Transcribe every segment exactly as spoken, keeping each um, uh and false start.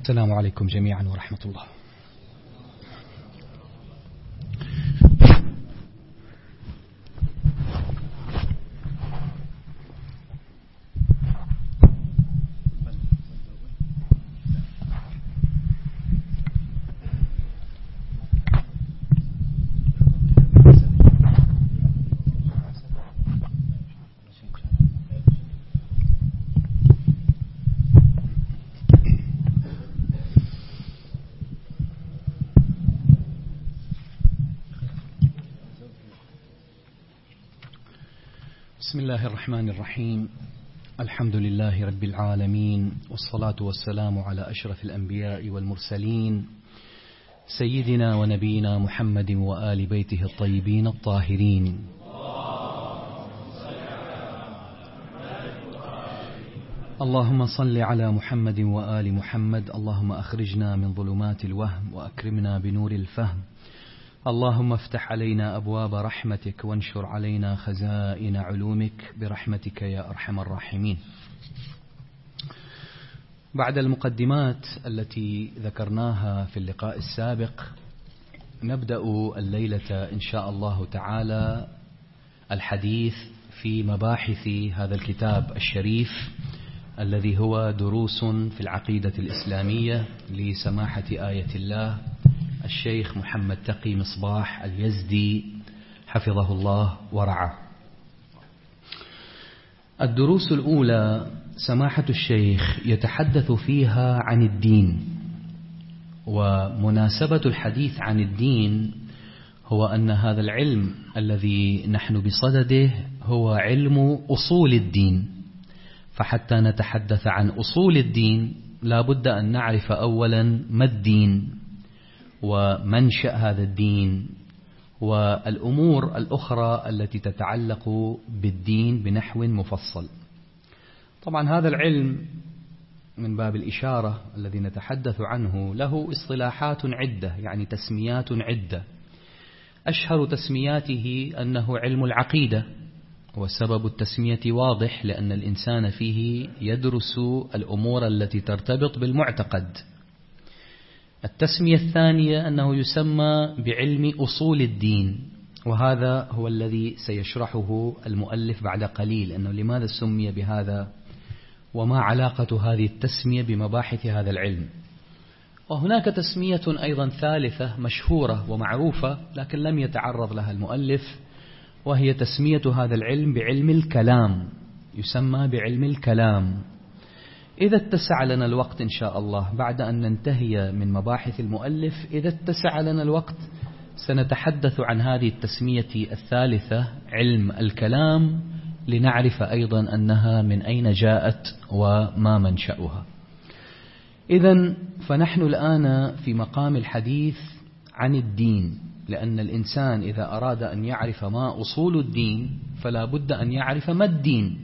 السلام عليكم جميعا ورحمة الله. بسم الله الرحمن الرحيم. الحمد لله رب العالمين، والصلاة والسلام على أشرف الأنبياء والمرسلين سيدنا ونبينا محمد وآل بيته الطيبين الطاهرين. اللهم صل على محمد وآل محمد. اللهم أخرجنا من ظلمات الوهم وأكرمنا بنور الفهم. اللهم افتح علينا أبواب رحمتك وانشر علينا خزائن علومك برحمتك يا أرحم الراحمين. بعد المقدمات التي ذكرناها في اللقاء السابق، نبدأ الليلة إن شاء الله تعالى الحديث في مباحث هذا الكتاب الشريف الذي هو دروس في العقيدة الإسلامية لسماحة آية الله الشيخ محمد تقي مصباح اليزدي حفظه الله ورعاه. الدروس الأولى سماحة الشيخ يتحدث فيها عن الدين، ومناسبة الحديث عن الدين هو أن هذا العلم الذي نحن بصدده هو علم أصول الدين، فحتى نتحدث عن أصول الدين لا بد أن نعرف أولا ما الدين ومنشأ هذا الدين والأمور الأخرى التي تتعلق بالدين بنحو مفصل. طبعا هذا العلم من باب الإشارة الذي نتحدث عنه له اصطلاحات عدة، يعني تسميات عدة. أشهر تسمياته أنه علم العقيدة، وسبب التسمية واضح لأن الإنسان فيه يدرس الأمور التي ترتبط بالمعتقد. التسمية الثانية أنه يسمى بعلم أصول الدين، وهذا هو الذي سيشرحه المؤلف بعد قليل، أنه لماذا سمي بهذا وما علاقة هذه التسمية بمباحث هذا العلم. وهناك تسمية أيضا ثالثة مشهورة ومعروفة لكن لم يتعرض لها المؤلف، وهي تسمية هذا العلم بعلم الكلام، يسمى بعلم الكلام. إذا اتسع لنا الوقت إن شاء الله بعد أن ننتهي من مباحث المؤلف، إذا اتسع لنا الوقت سنتحدث عن هذه التسمية الثالثة علم الكلام، لنعرف أيضا أنها من أين جاءت وما منشأها. إذن فنحن الآن في مقام الحديث عن الدين، لأن الإنسان إذا أراد أن يعرف ما أصول الدين فلا بد أن يعرف ما الدين.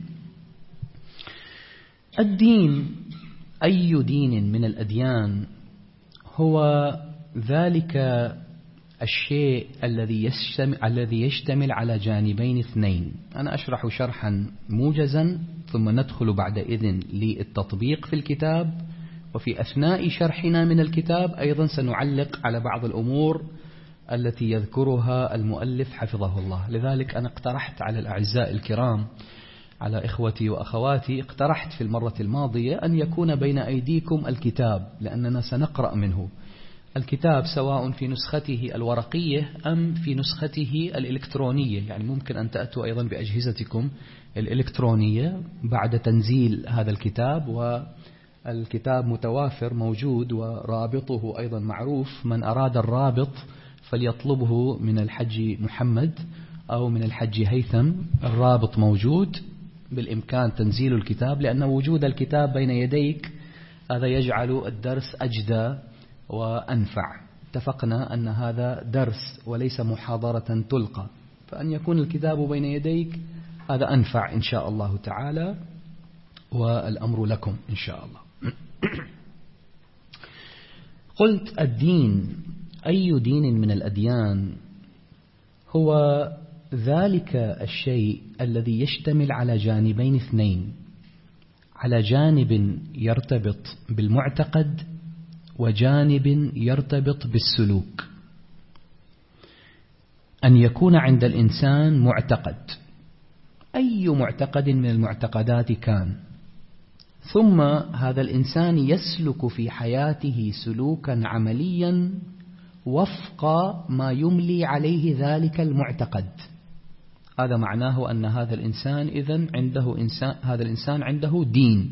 الدين أي دين من الأديان هو ذلك الشيء الذي يشتمل, الذي يشتمل على جانبين اثنين. أنا أشرح شرحا موجزا ثم ندخل بعد إذن للتطبيق في الكتاب، وفي أثناء شرحنا من الكتاب أيضا سنعلق على بعض الأمور التي يذكرها المؤلف حفظه الله. لذلك أنا اقترحت على الأعزاء الكرام، على إخوتي وأخواتي، اقترحت في المرة الماضية أن يكون بين أيديكم الكتاب، لأننا سنقرأ منه الكتاب سواء في نسخته الورقية أم في نسخته الإلكترونية. يعني ممكن أن تأتوا أيضا بأجهزتكم الإلكترونية بعد تنزيل هذا الكتاب، والكتاب متوافر موجود ورابطه أيضا معروف. من أراد الرابط فليطلبه من الحج محمد أو من الحج هيثم، الرابط موجود، بالإمكان تنزيل الكتاب، لأن وجود الكتاب بين يديك هذا يجعل الدرس أجدى وأنفع. اتفقنا أن هذا درس وليس محاضرة تلقى، فأن يكون الكتاب بين يديك هذا أنفع إن شاء الله تعالى، والأمر لكم إن شاء الله. قلت الدين أي دين من الأديان هو ذلك الشيء الذي يشتمل على جانبين اثنين، على جانب يرتبط بالمعتقد وجانب يرتبط بالسلوك. أن يكون عند الإنسان معتقد، أي معتقد من المعتقدات كان، ثم هذا الإنسان يسلك في حياته سلوكا عمليا وفق ما يملي عليه ذلك المعتقد. هذا معناه أن هذا الإنسان إذن عنده إنسان هذا الإنسان عنده دين.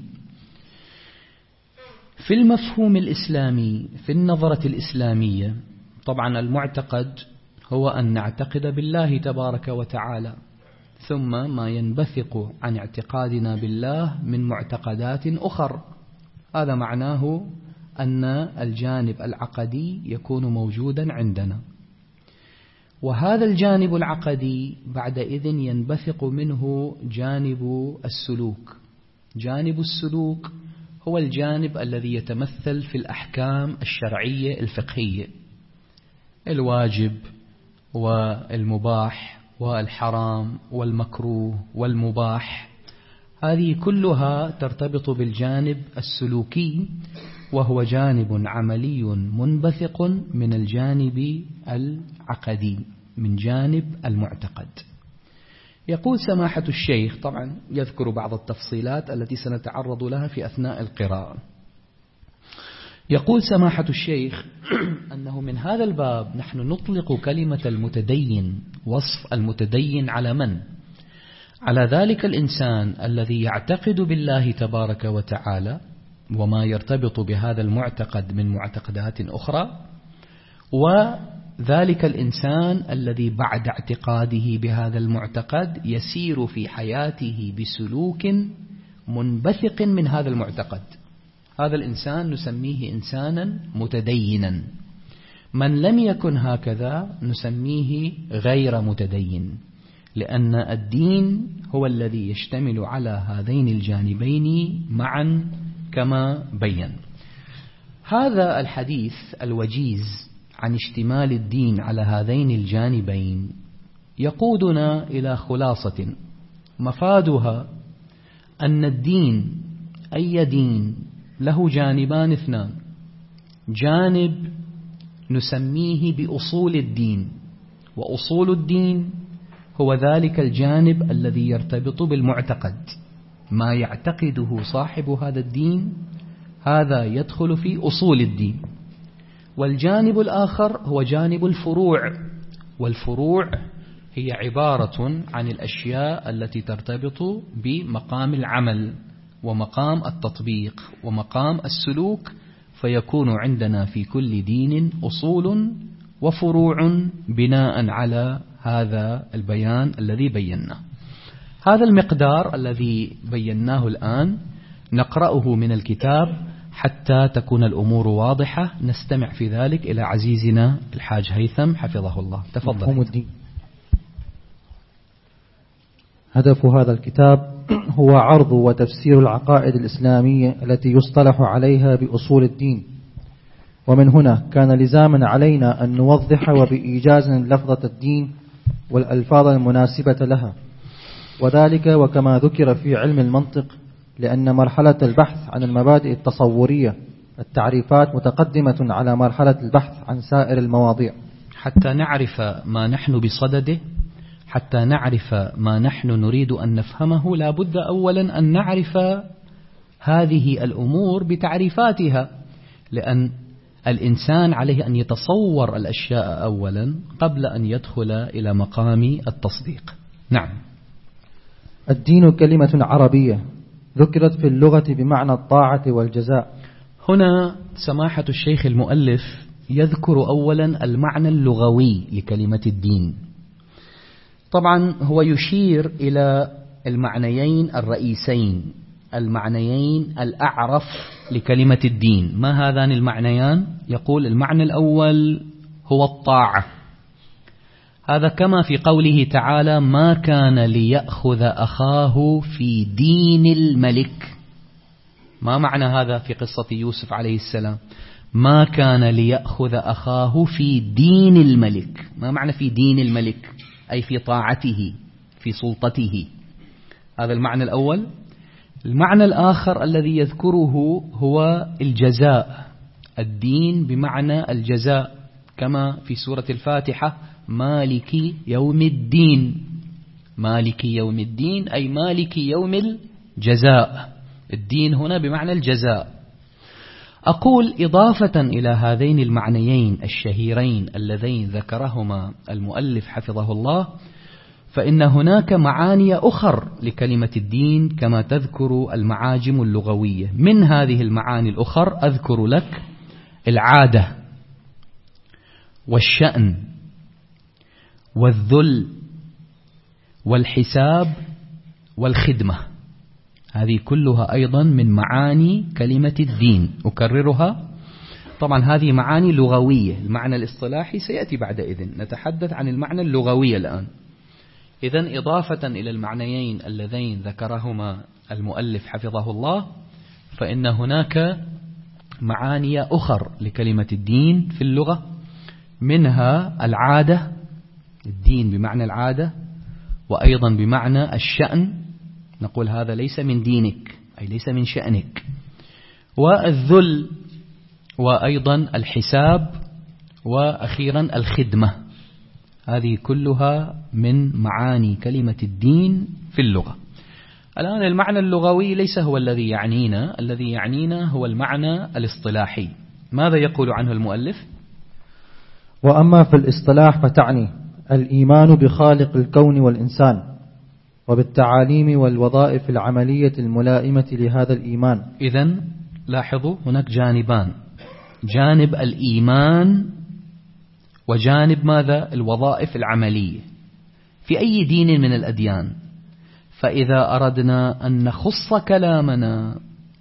في المفهوم الإسلامي، في النظرة الإسلامية، طبعا المعتقد هو أن نعتقد بالله تبارك وتعالى، ثم ما ينبثق عن اعتقادنا بالله من معتقدات أخرى. هذا معناه أن الجانب العقدي يكون موجودا عندنا، وهذا الجانب العقدي بعدئذ ينبثق منه جانب السلوك. جانب السلوك هو الجانب الذي يتمثل في الأحكام الشرعية الفقهية، الواجب والمباح والحرام والمكروه والمباح، هذه كلها ترتبط بالجانب السلوكي، وهو جانب عملي منبثق من الجانب العقدي، من جانب المعتقد. يقول سماحة الشيخ، طبعا يذكر بعض التفصيلات التي سنتعرض لها في أثناء القراءة. يقول سماحة الشيخ أنه من هذا الباب نحن نطلق كلمة المتدين، وصف المتدين على من؟ على ذلك الإنسان الذي يعتقد بالله تبارك وتعالى وما يرتبط بهذا المعتقد من معتقدات أخرى، وذلك الإنسان الذي بعد اعتقاده بهذا المعتقد يسير في حياته بسلوك منبثق من هذا المعتقد. هذا الإنسان نسميه إنسانا متدينا. من لم يكن هكذا نسميه غير متدين، لأن الدين هو الذي يشتمل على هذين الجانبين معا كما بين. هذا الحديث الوجيز عن اشتمال الدين على هذين الجانبين يقودنا إلى خلاصة مفادها أن الدين، أي دين، له جانبان اثنان. جانب نسميه بأصول الدين، وأصول الدين هو ذلك الجانب الذي يرتبط بالمعتقد، ما يعتقده صاحب هذا الدين هذا يدخل في أصول الدين. والجانب الآخر هو جانب الفروع، والفروع هي عبارة عن الأشياء التي ترتبط بمقام العمل ومقام التطبيق ومقام السلوك، فيكون عندنا في كل دين أصول وفروع بناء على هذا البيان الذي بيناه. هذا المقدار الذي بيناه الآن نقرأه من الكتاب حتى تكون الأمور واضحة. نستمع في ذلك إلى عزيزنا الحاج هيثم حفظه الله. تفضل. الدين. هدف هذا الكتاب هو عرض وتفسير العقائد الإسلامية التي يصطلح عليها بأصول الدين، ومن هنا كان لزاما علينا أن نوضح وبإيجاز لفظة الدين والألفاظ المناسبة لها، وذلك وكما ذكر في علم المنطق، لأن مرحلة البحث عن المبادئ التصورية التعريفات متقدمة على مرحلة البحث عن سائر المواضيع. حتى نعرف ما نحن بصدده، حتى نعرف ما نحن نريد أن نفهمه، لا بد أولا أن نعرف هذه الأمور بتعريفاتها، لأن الإنسان عليه أن يتصور الأشياء أولا قبل أن يدخل إلى مقام التصديق. نعم. الدين كلمة عربية ذكرت في اللغة بمعنى الطاعة والجزاء. هنا سماحة الشيخ المؤلف يذكر أولا المعنى اللغوي لكلمة الدين. طبعا هو يشير إلى المعنيين الرئيسين، المعنيين الأعرف لكلمة الدين. ما هذان المعنيان؟ يقول المعنى الأول هو الطاعة. هذا كما في قوله تعالى: ما كان ليأخذ أخاه في دين الملك. ما معنى هذا في قصة يوسف عليه السلام؟ ما كان ليأخذ أخاه في دين الملك. ما معنى في دين الملك؟ أي في طاعته، في سلطته. هذا المعنى الأول. المعنى الآخر الذي يذكره هو الجزاء، الدين بمعنى الجزاء، كما في سورة الفاتحة مالك يوم الدين. مالك يوم الدين أي مالك يوم الجزاء. الدين هنا بمعنى الجزاء. أقول إضافة إلى هذين المعنيين الشهيرين اللذين ذكرهما المؤلف حفظه الله، فإن هناك معاني أخر لكلمة الدين كما تذكر المعاجم اللغوية. من هذه المعاني الأخر أذكر لك العادة والشأن والذل والحساب والخدمة. هذه كلها أيضا من معاني كلمة الدين. أكررها، طبعا هذه معاني لغوية، المعنى الاصطلاحي سيأتي بعد إذن، نتحدث عن المعنى اللغوي الآن. إذن إضافة إلى المعنيين اللذين ذكرهما المؤلف حفظه الله، فإن هناك معاني أخر لكلمة الدين في اللغة، منها العادة، الدين بمعنى العادة، وأيضا بمعنى الشأن، نقول هذا ليس من دينك أي ليس من شأنك، والذل، وأيضا الحساب، وأخيرا الخدمة. هذه كلها من معاني كلمة الدين في اللغة. الآن المعنى اللغوي ليس هو الذي يعنينا، الذي يعنينا هو المعنى الاصطلاحي. ماذا يقول عنه المؤلف؟ وأما في الاصطلاح فتعني الإيمان بخالق الكون والإنسان، وبالتعاليم والوظائف العملية الملائمة لهذا الإيمان. إذن لاحظوا هناك جانبان، جانب الإيمان وجانب ماذا؟ الوظائف العملية في أي دين من الأديان. فإذا أردنا أن نخص كلامنا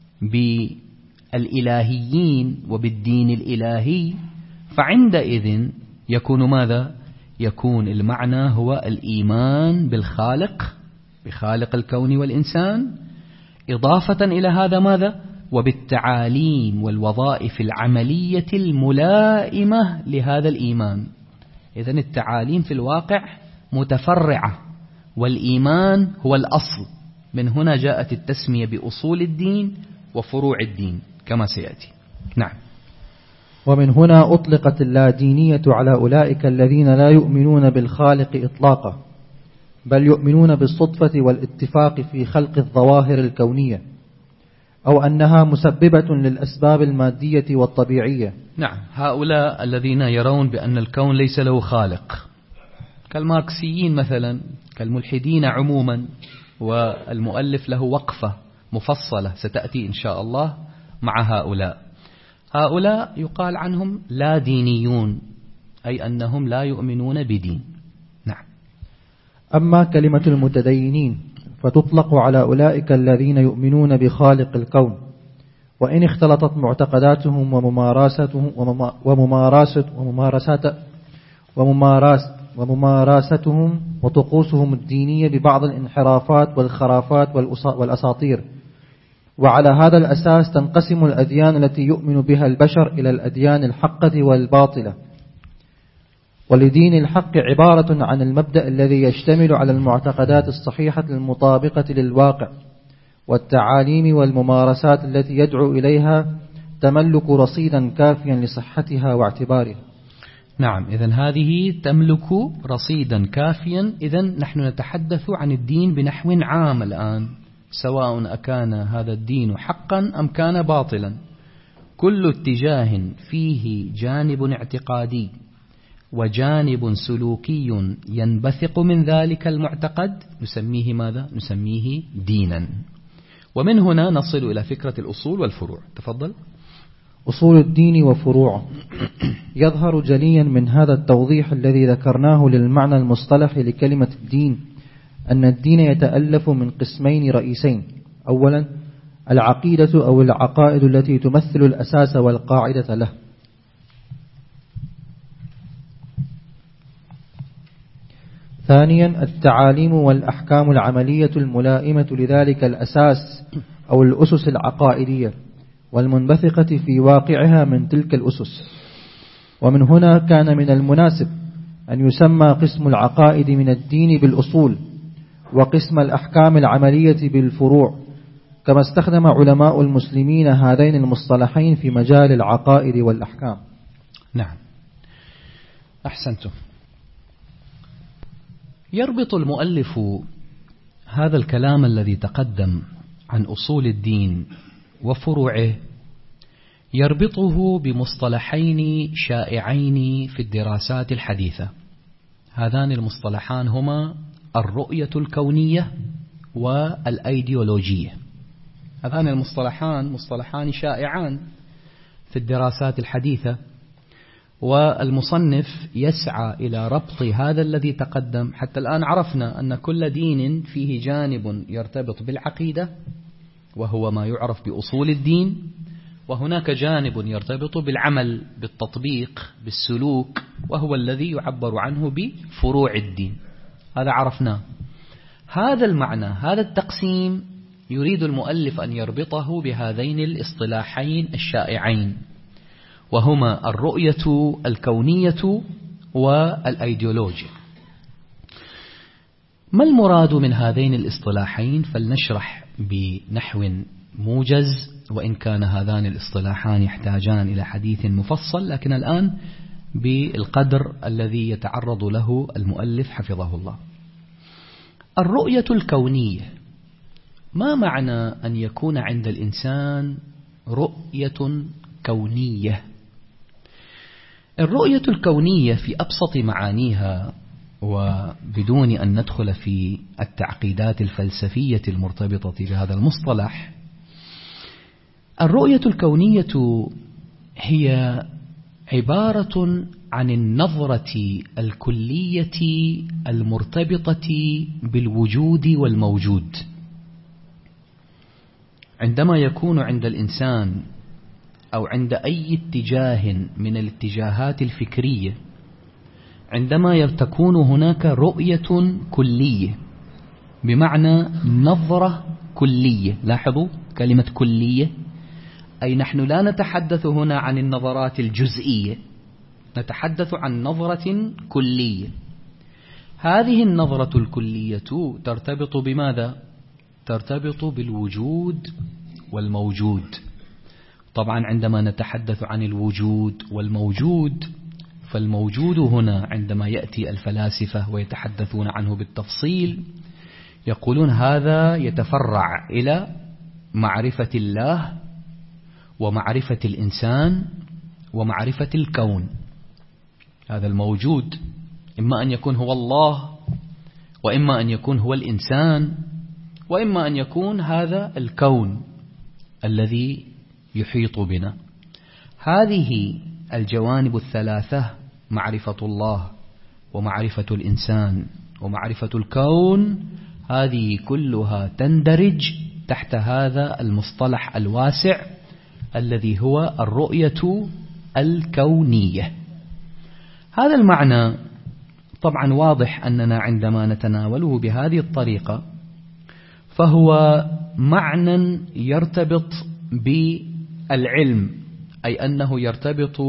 بالإلهيين وبالدين الإلهي، فعندئذ يكون ماذا؟ يكون المعنى هو الإيمان بالخالق، بخالق الكون والإنسان، إضافة إلى هذا ماذا؟ وبالتعاليم والوظائف العملية الملائمة لهذا الإيمان. إذن التعاليم في الواقع متفرعة، والإيمان هو الأصل. من هنا جاءت التسمية بأصول الدين وفروع الدين كما سيأتي. نعم. ومن هنا أطلقت اللادينية على أولئك الذين لا يؤمنون بالخالق إطلاقا، بل يؤمنون بالصدفة والاتفاق في خلق الظواهر الكونية، أو أنها مسببة للأسباب المادية والطبيعية. نعم، هؤلاء الذين يرون بأن الكون ليس له خالق، كالماركسيين مثلا، كالملحدين عموما، والمؤلف له وقفة مفصلة ستأتي إن شاء الله مع هؤلاء. هؤلاء يقال عنهم لا دينيون، أي أنهم لا يؤمنون بدين. نعم. أما كلمة المتدينين فتطلق على أولئك الذين يؤمنون بخالق الكون، وإن اختلطت معتقداتهم وممارستهم وممارست وممارسات وممارس وممارستهم وطقوسهم الدينية ببعض الانحرافات والخرافات والأساطير. وعلى هذا الأساس تنقسم الأديان التي يؤمن بها البشر إلى الأديان الحقة والباطلة. ولدين الحق عبارة عن المبدأ الذي يشتمل على المعتقدات الصحيحة المطابقة للواقع، والتعاليم والممارسات التي يدعو إليها تملك رصيدا كافيا لصحتها واعتبارها. نعم، إذن هذه تملك رصيدا كافيا. إذن نحن نتحدث عن الدين بنحو عام الآن، سواء أكان هذا الدين حقا أم كان باطلا. كل اتجاه فيه جانب اعتقادي وجانب سلوكي ينبثق من ذلك المعتقد نسميه ماذا؟ نسميه دينا. ومن هنا نصل إلى فكرة الأصول والفروع. تفضل. أصول الدين وفروعه. يظهر جليا من هذا التوضيح الذي ذكرناه للمعنى المصطلح لكلمة الدين أن الدين يتألف من قسمين رئيسين. أولا العقيدة أو العقائد التي تمثل الأساس والقاعدة له. ثانيا التعاليم والأحكام العملية الملائمة لذلك الأساس أو الأسس العقائدية والمنبثقة في واقعها من تلك الأسس. ومن هنا كان من المناسب أن يسمى قسم العقائد من الدين بالأصول، وقسم الأحكام العملية بالفروع، كما استخدم علماء المسلمين هذين المصطلحين في مجال العقائد والأحكام. نعم، أحسنتم. يربط المؤلف هذا الكلام الذي تقدم عن أصول الدين وفروعه، يربطه بمصطلحين شائعين في الدراسات الحديثة. هذان المصطلحان هما الرؤية الكونية والأيديولوجية. هذان المصطلحان مصطلحان شائعان في الدراسات الحديثة، والمصنف يسعى إلى ربط هذا الذي تقدم. حتى الآن عرفنا أن كل دين فيه جانب يرتبط بالعقيدة وهو ما يعرف بأصول الدين، وهناك جانب يرتبط بالعمل، بالتطبيق، بالسلوك، وهو الذي يعبر عنه بفروع الدين. هذا عرفناه. هذا المعنى، هذا التقسيم يريد المؤلف أن يربطه بهذين الاصطلاحين الشائعين، وهما الرؤية الكونية والأيديولوجيا. ما المراد من هذين الاصطلاحين؟ فلنشرح بنحو موجز، وإن كان هذان الاصطلاحان يحتاجان إلى حديث مفصل، لكن الآن بالقدر الذي يتعرض له المؤلف حفظه الله. الرؤية الكونية، ما معنى أن يكون عند الإنسان رؤية كونية؟ الرؤية الكونية في أبسط معانيها، وبدون أن ندخل في التعقيدات الفلسفية المرتبطة بهذا المصطلح، الرؤية الكونية هي عبارة عن النظرة الكلية المرتبطة بالوجود والموجود. عندما يكون عند الإنسان أو عند أي اتجاه من الاتجاهات الفكرية، عندما تكون هناك رؤية كلية، بمعنى نظرة كلية. لاحظوا كلمة كلية، أي نحن لا نتحدث هنا عن النظرات الجزئية، نتحدث عن نظرة كلية. هذه النظرة الكلية ترتبط بماذا؟ ترتبط بالوجود والموجود. طبعا عندما نتحدث عن الوجود والموجود، فالموجود هنا عندما يأتي الفلاسفة ويتحدثون عنه بالتفصيل، يقولون هذا يتفرع إلى معرفة الله ومعرفة الإنسان ومعرفة الكون. هذا الموجود إما أن يكون هو الله، وإما أن يكون هو الإنسان، وإما أن يكون هذا الكون الذي يحيط بنا. هذه الجوانب الثلاثة، معرفة الله ومعرفة الإنسان ومعرفة الكون، هذه كلها تندرج تحت هذا المصطلح الواسع الذي هو الرؤية الكونية. هذا المعنى طبعا واضح أننا عندما نتناوله بهذه الطريقة فهو معنى يرتبط بالعلم، أي أنه يرتبط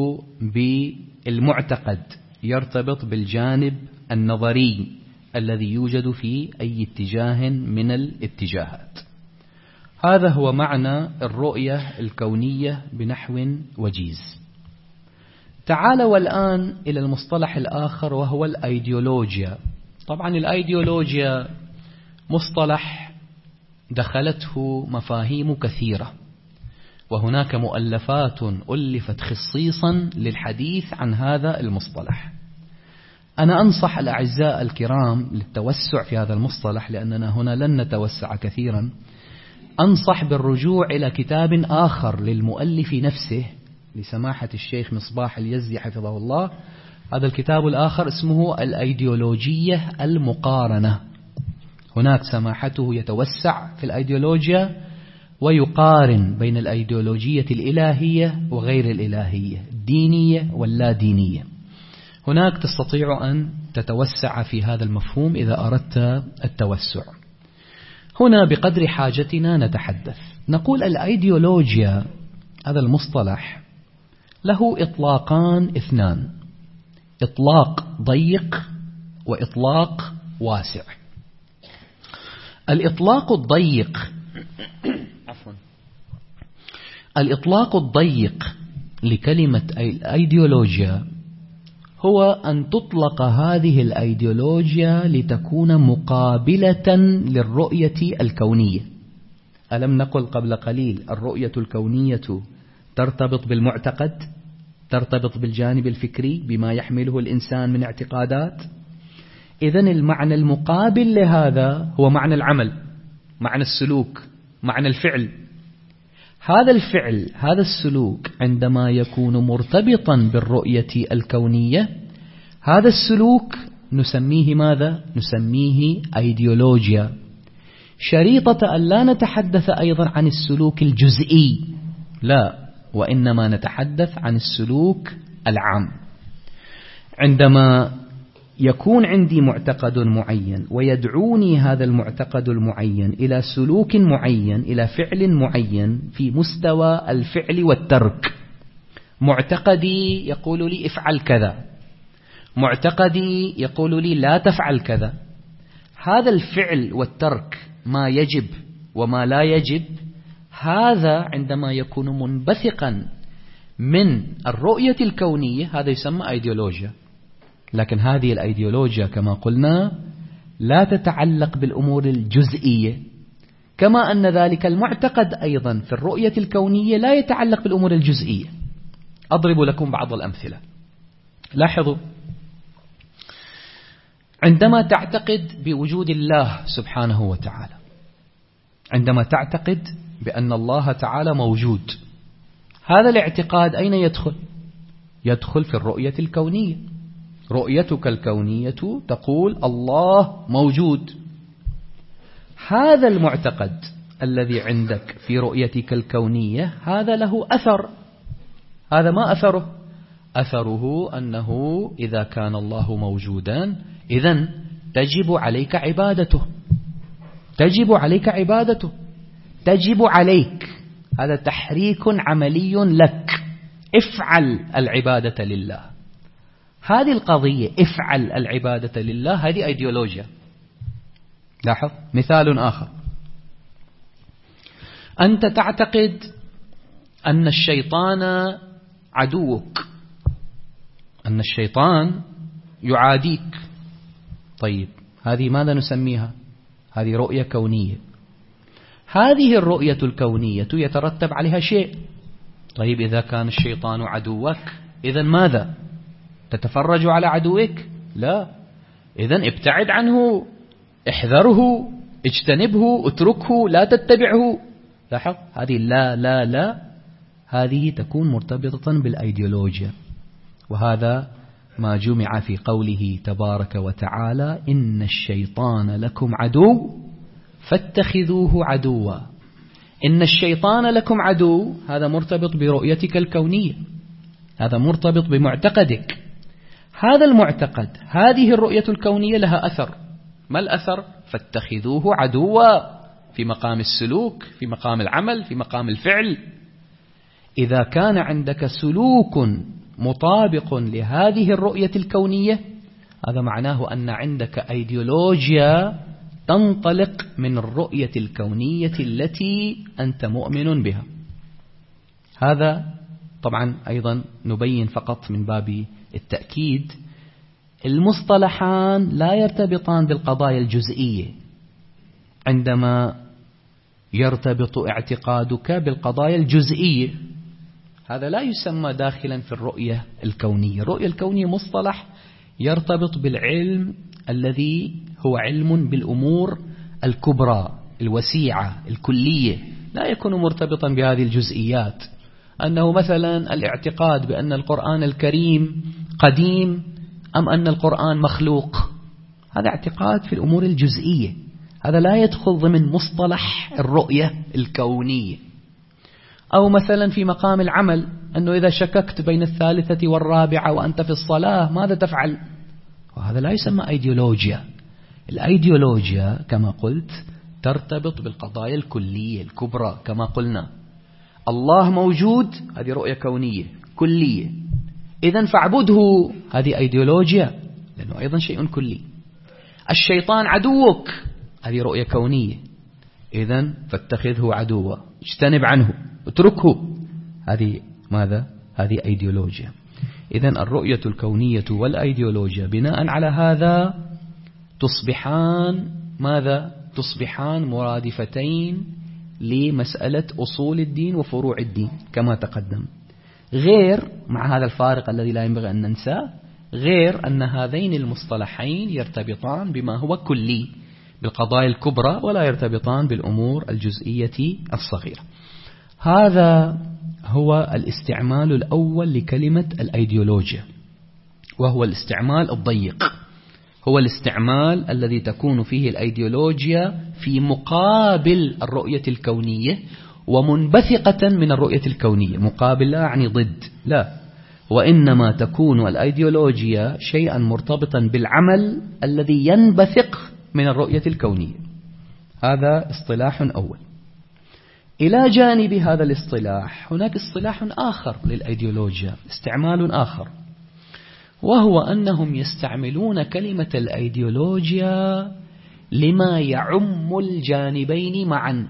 بالمعتقد، يرتبط بالجانب النظري الذي يوجد في أي اتجاه من الاتجاهات. هذا هو معنى الرؤية الكونية بنحو وجيز. تعالوا الآن إلى المصطلح الآخر وهو الأيديولوجيا. طبعا الأيديولوجيا مصطلح دخلته مفاهيم كثيرة، وهناك مؤلفات ألفت خصيصا للحديث عن هذا المصطلح. أنا أنصح الأعزاء الكرام للتوسع في هذا المصطلح، لأننا هنا لن نتوسع كثيرا. أنصح بالرجوع إلى كتاب آخر للمؤلف نفسه، لسماحة الشيخ مصباح اليزدي حفظه الله. هذا الكتاب الآخر اسمه الأيديولوجية المقارنة. هناك سماحته يتوسع في الأيديولوجيا ويقارن بين الأيديولوجية الإلهية وغير الإلهية، الدينية واللا دينية. هناك تستطيع أن تتوسع في هذا المفهوم إذا أردت التوسع. هنا بقدر حاجتنا نتحدث. نقول الأيديولوجيا، هذا المصطلح له إطلاقان اثنان: إطلاق ضيق وإطلاق واسع. الإطلاق الضيق عفوا الإطلاق الضيق لكلمة الأيديولوجيا هو أن تطلق هذه الأيديولوجيا لتكون مقابلة للرؤية الكونية. ألم نقل قبل قليل الرؤية الكونية ترتبط بالمعتقد، ترتبط بالجانب الفكري بما يحمله الإنسان من اعتقادات. إذن المعنى المقابل لهذا هو معنى العمل، معنى السلوك، معنى الفعل. هذا الفعل، هذا السلوك عندما يكون مرتبطا بالرؤية الكونية، هذا السلوك نسميه ماذا؟ نسميه أيديولوجيا. شريطة أن لا نتحدث أيضا عن السلوك الجزئي، لا، وإنما نتحدث عن السلوك العام. عندما يكون عندي معتقد معين ويدعوني هذا المعتقد المعين إلى سلوك معين، إلى فعل معين في مستوى الفعل والترك. معتقدي يقول لي افعل كذا، معتقدي يقول لي لا تفعل كذا. هذا الفعل والترك، ما يجب وما لا يجب، هذا عندما يكون منبثقا من الرؤية الكونية هذا يسمى أيديولوجيا. لكن هذه الأيديولوجيا كما قلنا لا تتعلق بالأمور الجزئية، كما أن ذلك المعتقد أيضا في الرؤية الكونية لا يتعلق بالأمور الجزئية. أضرب لكم بعض الأمثلة. لاحظوا، عندما تعتقد بوجود الله سبحانه وتعالى، عندما تعتقد بأن الله تعالى موجود، هذا الاعتقاد أين يدخل؟ يدخل في الرؤية الكونية. رؤيتك الكونية تقول الله موجود. هذا المعتقد الذي عندك في رؤيتك الكونية هذا له أثر. هذا ما أثره؟ أثره أنه إذا كان الله موجودا إذن تجب عليك عبادته، تجب عليك عبادته، تجب عليك، هذا تحريك عملي لك، افعل العبادة لله. هذه القضية افعل العبادة لله هذه أيديولوجيا. لاحظ مثال آخر، أنت تعتقد أن الشيطان عدوك، أن الشيطان يعاديك. طيب هذه ماذا نسميها؟ هذه رؤية كونية. هذه الرؤية الكونية يترتب عليها شيء. طيب إذا كان الشيطان عدوك إذن ماذا؟ تتفرج على عدوك؟ لا، إذن ابتعد عنه، احذره، اجتنبه، اتركه، لا تتبعه. لاحظ هذه لا لا لا هذه تكون مرتبطة بالأيديولوجيا. وهذا ما جمع في قوله تبارك وتعالى إن الشيطان لكم عدو فاتخذوه عدوا. إن الشيطان لكم عدو، هذا مرتبط برؤيتك الكونية، هذا مرتبط بمعتقدك. هذا المعتقد، هذه الرؤية الكونية لها أثر. ما الأثر؟ فاتخذوه عدوا في مقام السلوك، في مقام العمل، في مقام الفعل. إذا كان عندك سلوك مطابق لهذه الرؤية الكونية هذا معناه أن عندك أيديولوجيا تنطلق من الرؤية الكونية التي أنت مؤمن بها. هذا طبعا أيضا نبين فقط من باب التأكيد، المصطلحان لا يرتبطان بالقضايا الجزئية. عندما يرتبط اعتقادك بالقضايا الجزئية هذا لا يسمى داخلا في الرؤية الكونية. الرؤية الكونية مصطلح يرتبط بالعلم الذي هو علم بالأمور الكبرى الوسيعة الكلية، لا يكون مرتبطا بهذه الجزئيات. أنه مثلا الاعتقاد بأن القرآن الكريم قديم أم أن القرآن مخلوق، هذا اعتقاد في الأمور الجزئية، هذا لا يدخل ضمن مصطلح الرؤية الكونية. أو مثلا في مقام العمل أنه إذا شككت بين الثالثة والرابعة وأنت في الصلاة ماذا تفعل؟ وهذا لا يسمى أيديولوجيا. الأيديولوجيا كما قلت ترتبط بالقضايا الكلية الكبرى. كما قلنا الله موجود، هذه رؤية كونية كلية، إذن فاعبده، هذه أيديولوجيا لأنه أيضا شيء كلي. الشيطان عدوك، هذه رؤية كونية، إذن فاتخذه عدوا. اجتنب عنه، اتركه. هذه ماذا؟ هذه أيديولوجيا. إذن الرؤية الكونية والأيديولوجيا بناء على هذا تصبحان ماذا؟ تصبحان مرادفتين لمسألة أصول الدين وفروع الدين كما تقدم، غير مع هذا الفارق الذي لا ينبغي أن ننساه، غير أن هذين المصطلحين يرتبطان بما هو كلي بالقضايا الكبرى ولا يرتبطان بالأمور الجزئية الصغيرة. هذا هو الاستعمال الأول لكلمة الأيديولوجيا، وهو الاستعمال الضيق، هو الاستعمال الذي تكون فيه الأيديولوجيا في مقابل الرؤية الكونية ومنبثقة من الرؤية الكونية. مقابل لا يعني ضد، لا، وإنما تكون الأيديولوجيا شيئا مرتبطا بالعمل الذي ينبثق من الرؤية الكونية. هذا اصطلاح أول. إلى جانب هذا الاصطلاح هناك اصطلاح آخر للأيديولوجيا، استعمال آخر، وهو أنهم يستعملون كلمة الأيديولوجيا لما يعم الجانبين معا،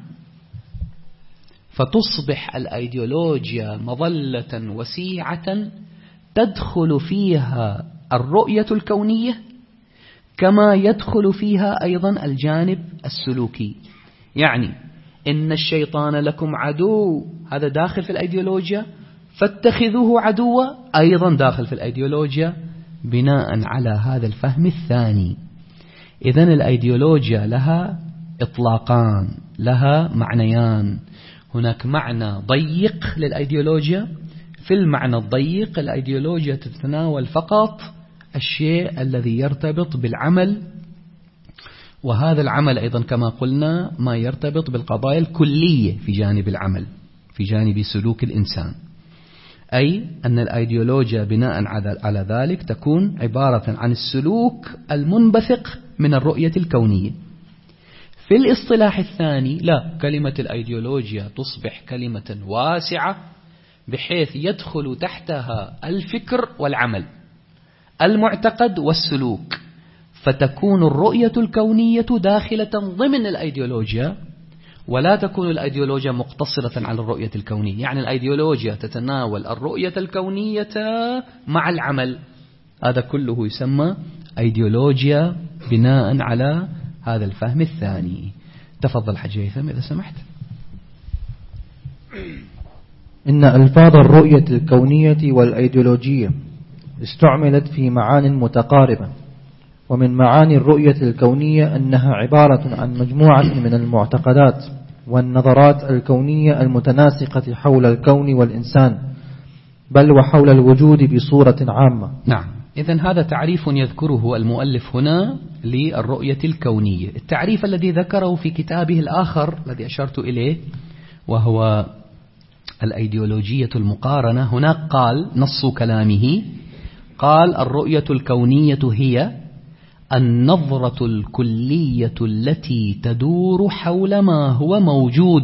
فتصبح الأيديولوجيا مظلة وسيعة تدخل فيها الرؤية الكونية كما يدخل فيها أيضا الجانب السلوكي. يعني إن الشيطان لكم عدو، هذا داخل في الأيديولوجيا، فاتخذوه عدوا، أيضا داخل في الأيديولوجيا بناء على هذا الفهم الثاني. إذن الأيديولوجيا لها إطلاقان، لها معنيان. هناك معنى ضيق للأيديولوجيا، في المعنى الضيق الأيديولوجيا تتناول فقط الشيء الذي يرتبط بالعمل، وهذا العمل أيضا كما قلنا ما يرتبط بالقضايا الكلية في جانب العمل، في جانب سلوك الإنسان. أي أن الأيديولوجيا بناء على ذلك تكون عبارة عن السلوك المنبثق من الرؤية الكونية. في الاصطلاح الثاني لا، كلمة الأيديولوجيا تصبح كلمة واسعة بحيث يدخل تحتها الفكر والعمل، المعتقد والسلوك، فتكون الرؤية الكونية داخلة ضمن الأيديولوجيا، ولا تكون الأيديولوجيا مقتصرة على الرؤية الكونية. يعني الأيديولوجيا تتناول الرؤية الكونية مع العمل، هذا كله يسمى أيديولوجيا بناء على هذا الفهم الثاني. تفضل حج هيثم إذا سمحت. إن ألفاظ الرؤية الكونية والأيديولوجية استعملت في معان متقاربة، ومن معاني الرؤية الكونية أنها عبارة عن مجموعة من المعتقدات والنظرات الكونية المتناسقة حول الكون والإنسان، بل وحول الوجود بصورة عامة. نعم، إذن هذا تعريف يذكره المؤلف هنا للرؤية الكونية. التعريف الذي ذكره في كتابه الآخر الذي أشرت إليه وهو الأيديولوجية المقارنة، هناك قال نص كلامه، قال الرؤية الكونية هي النظرة الكلية التي تدور حول ما هو موجود،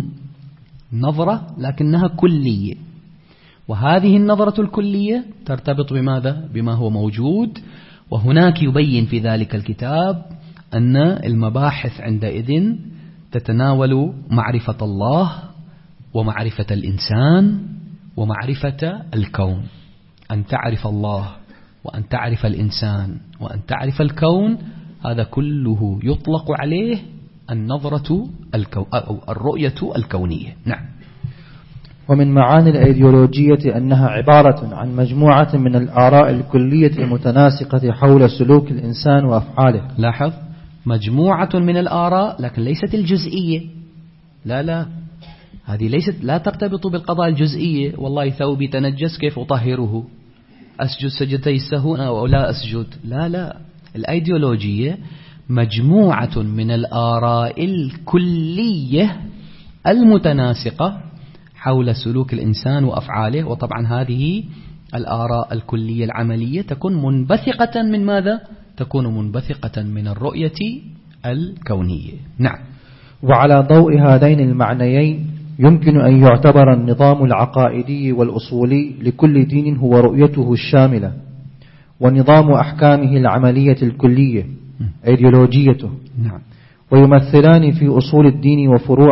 نظرة لكنها كلية، وهذه النظرة الكلية ترتبط بماذا؟ بما هو موجود. وهناك يبين في ذلك الكتاب أن المباحث عندئذ تتناول معرفة الله ومعرفة الإنسان ومعرفة الكون، أن تعرف الله وأن تعرف الإنسان وأن تعرف الكون، هذا كله يطلق عليه النظرة الكو... أو الرؤية الكونية. نعم. ومن معاني الأيديولوجية أنها عبارة عن مجموعة من الآراء الكلية المتناسقة حول سلوك الإنسان وأفعاله. لاحظ، مجموعة من الآراء لكن ليست الجزئية، لا لا، هذه ليست لا ترتبط بالقضاء الجزئية. والله ثوبي تنجس كيف أطهره؟ أسجد سجدتي السهو أو لا أسجد؟ لا لا، الأيديولوجية مجموعة من الآراء الكلية المتناسقة حول سلوك الإنسان وأفعاله. وطبعا هذه الآراء الكلية العملية تكون منبثقة من ماذا؟ تكون منبثقة من الرؤية الكونية. نعم. وعلى ضوء هذين المعنيين يمكن أن يعتبر النظام العقائدي والأصولي لكل دين هو رؤيته الشاملة، ونظام أحكامه العملية الكلية أيديولوجيته. نعم. ويمثلان في أصول الدين وفروعه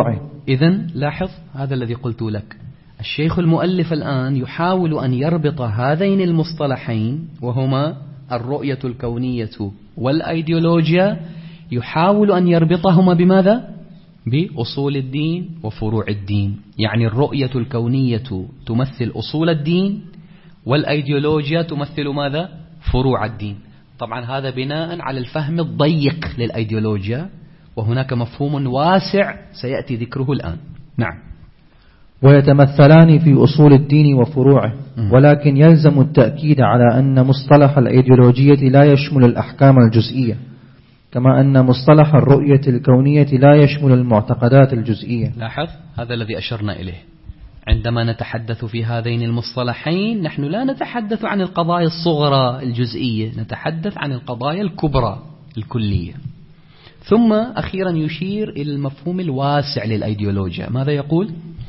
إذن لاحظ هذا الذي قلت لك، الشيخ المؤلف الآن يحاول أن يربط هذين المصطلحين وهما الرؤية الكونية والأيديولوجيا، يحاول أن يربطهما بماذا؟ بأصول الدين وفروع الدين. يعني الرؤية الكونية تمثل أصول الدين، والأيديولوجيا تمثل ماذا؟ فروع الدين. طبعا هذا بناء على الفهم الضيق للأيديولوجيا، وهناك مفهوم واسع سيأتي ذكره الآن. نعم. ويتمثلان في أصول الدين وفروعه، ولكن يلزم التأكيد على أن مصطلح الأيديولوجية لا يشمل الأحكام الجزئية، كما أن مصطلح الرؤية الكونية لا يشمل المعتقدات الجزئية. لاحظ هذا الذي أشرنا إليه، عندما نتحدث في هذين المصطلحين نحن لا نتحدث عن القضايا الصغرى الجزئية، نتحدث عن القضايا الكبرى الكلية. ثم أخيرا يشير إلى المفهوم الواسع للأيديولوجيا. ماذا يقول؟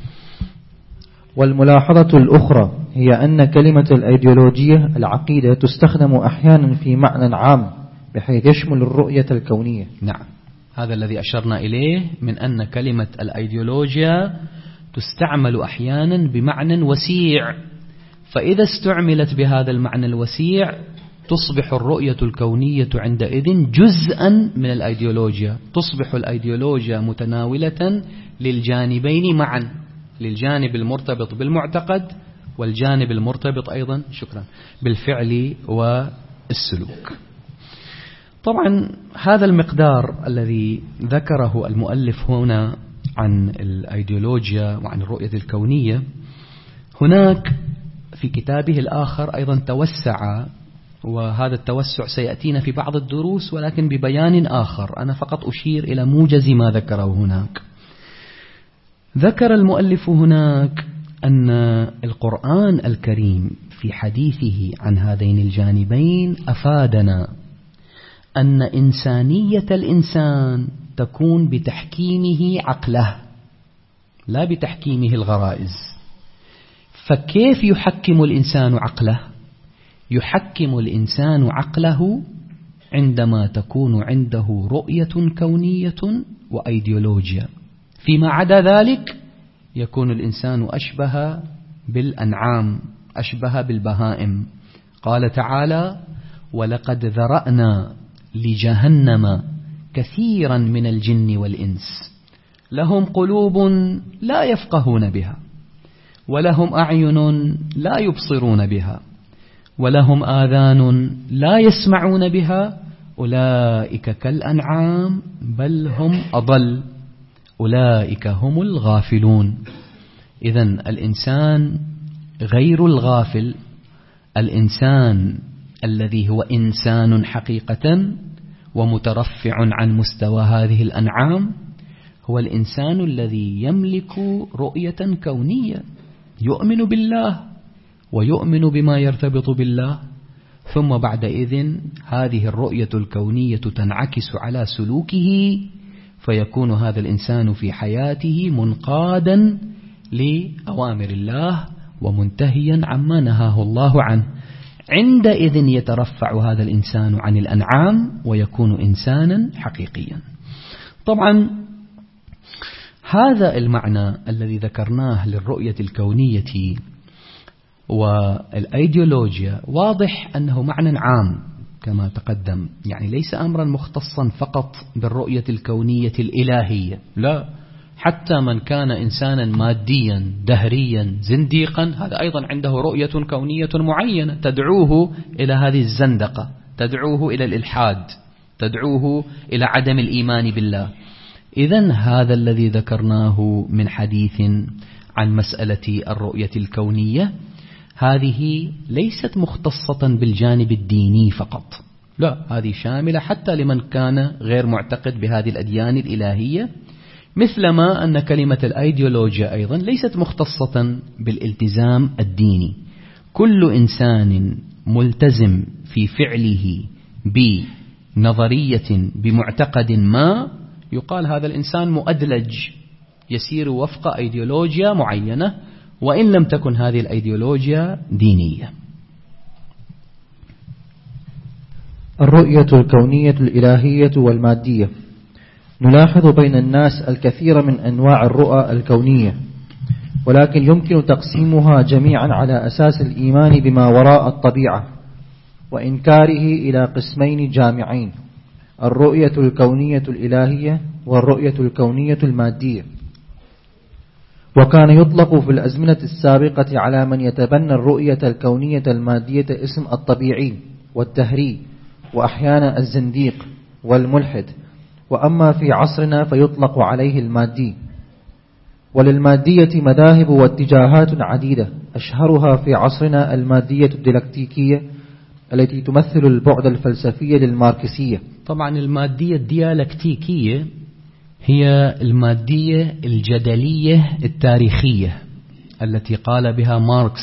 والملاحظة الأخرى هي أن كلمة الأيديولوجية العقيدة تستخدم أحيانا في معنى عام بحيث يشمل الرؤية الكونية. نعم، هذا الذي أشرنا إليه من أن كلمة الأيديولوجيا تستعمل أحيانا بمعنى وسيع، فإذا استعملت بهذا المعنى الوسيع تصبح الرؤية الكونية عندئذ جزءا من الأيديولوجيا، تصبح الأيديولوجيا متناولة للجانبين معا، للجانب المرتبط بالمعتقد والجانب المرتبط أيضا شكرا بالفعل والسلوك. طبعا هذا المقدار الذي ذكره المؤلف هنا عن الأيديولوجيا وعن الرؤية الكونية، هناك في كتابه الآخر أيضا توسع، وهذا التوسع سيأتينا في بعض الدروس ولكن ببيان آخر، أنا فقط أشير إلى موجز ما ذكره هناك. ذكر المؤلف هناك أن القرآن الكريم في حديثه عن هذين الجانبين أفادنا أن إنسانية الإنسان تكون بتحكيمه عقله لا بتحكيمه الغرائز. فكيف يحكم الإنسان عقله؟ يحكم الإنسان عقله عندما تكون عنده رؤية كونية وأيديولوجيا، فيما عدا ذلك يكون الإنسان أشبه بالأنعام، أشبه بالبهائم. قال تعالى: ولقد ذرأنا لجهنم كثيرا من الجن والإنس لهم قلوب لا يفقهون بها ولهم أعين لا يبصرون بها ولهم آذان لا يسمعون بها أولئك كالأنعام بل هم أضل أولئك هم الغافلون. إذن الإنسان غير الغافل، الإنسان الذي هو إنسان حقيقة ومترفع عن مستوى هذه الأنعام هو الإنسان الذي يملك رؤية كونية، يؤمن بالله ويؤمن بما يرتبط بالله، ثم بعد إذن هذه الرؤية الكونية تنعكس على سلوكه، فيكون هذا الإنسان في حياته منقادا لأوامر الله ومنتهيا عما نهاه الله عنه. عندئذ يترفع هذا الإنسان عن الأنعام ويكون إنسانا حقيقيا. طبعا هذا المعنى الذي ذكرناه للرؤية الكونية والأيديولوجيا واضح أنه معنى عام كما تقدم، يعني ليس أمرا مختصا فقط بالرؤية الكونية الإلهية، لا، حتى من كان إنسانا ماديا دهريا زنديقا هذا أيضا عنده رؤية كونية معينة تدعوه إلى هذه الزندقة، تدعوه إلى الإلحاد، تدعوه إلى عدم الإيمان بالله. إذن هذا الذي ذكرناه من حديث عن مسألة الرؤية الكونية هذه ليست مختصة بالجانب الديني فقط، لا، هذه شاملة حتى لمن كان غير معتقد بهذه الأديان الإلهية، مثلما أن كلمة الأيديولوجيا أيضا ليست مختصة بالالتزام الديني. كل إنسان ملتزم في فعله بنظرية بمعتقد ما يقال هذا الإنسان مؤدلج، يسير وفق أيديولوجيا معينة وإن لم تكن هذه الأيديولوجيا دينية. الرؤية الكونية الإلهية والمادية. نلاحظ بين الناس الكثير من أنواع الرؤى الكونية، ولكن يمكن تقسيمها جميعا على أساس الإيمان بما وراء الطبيعة وإنكاره إلى قسمين جامعين: الرؤية الكونية الإلهية والرؤية الكونية المادية. وكان يطلق في الأزمنة السابقة على من يتبنى الرؤية الكونية المادية اسم الطبيعي والدهري، وأحيانا الزنديق والملحد، وأما في عصرنا فيطلق عليه المادي. وللمادية مذاهب واتجاهات عديدة، أشهرها في عصرنا المادية الديالكتيكية التي تمثل البعد الفلسفي للماركسية. طبعا المادية الديالكتيكية هي المادية الجدلية التاريخية التي قال بها ماركس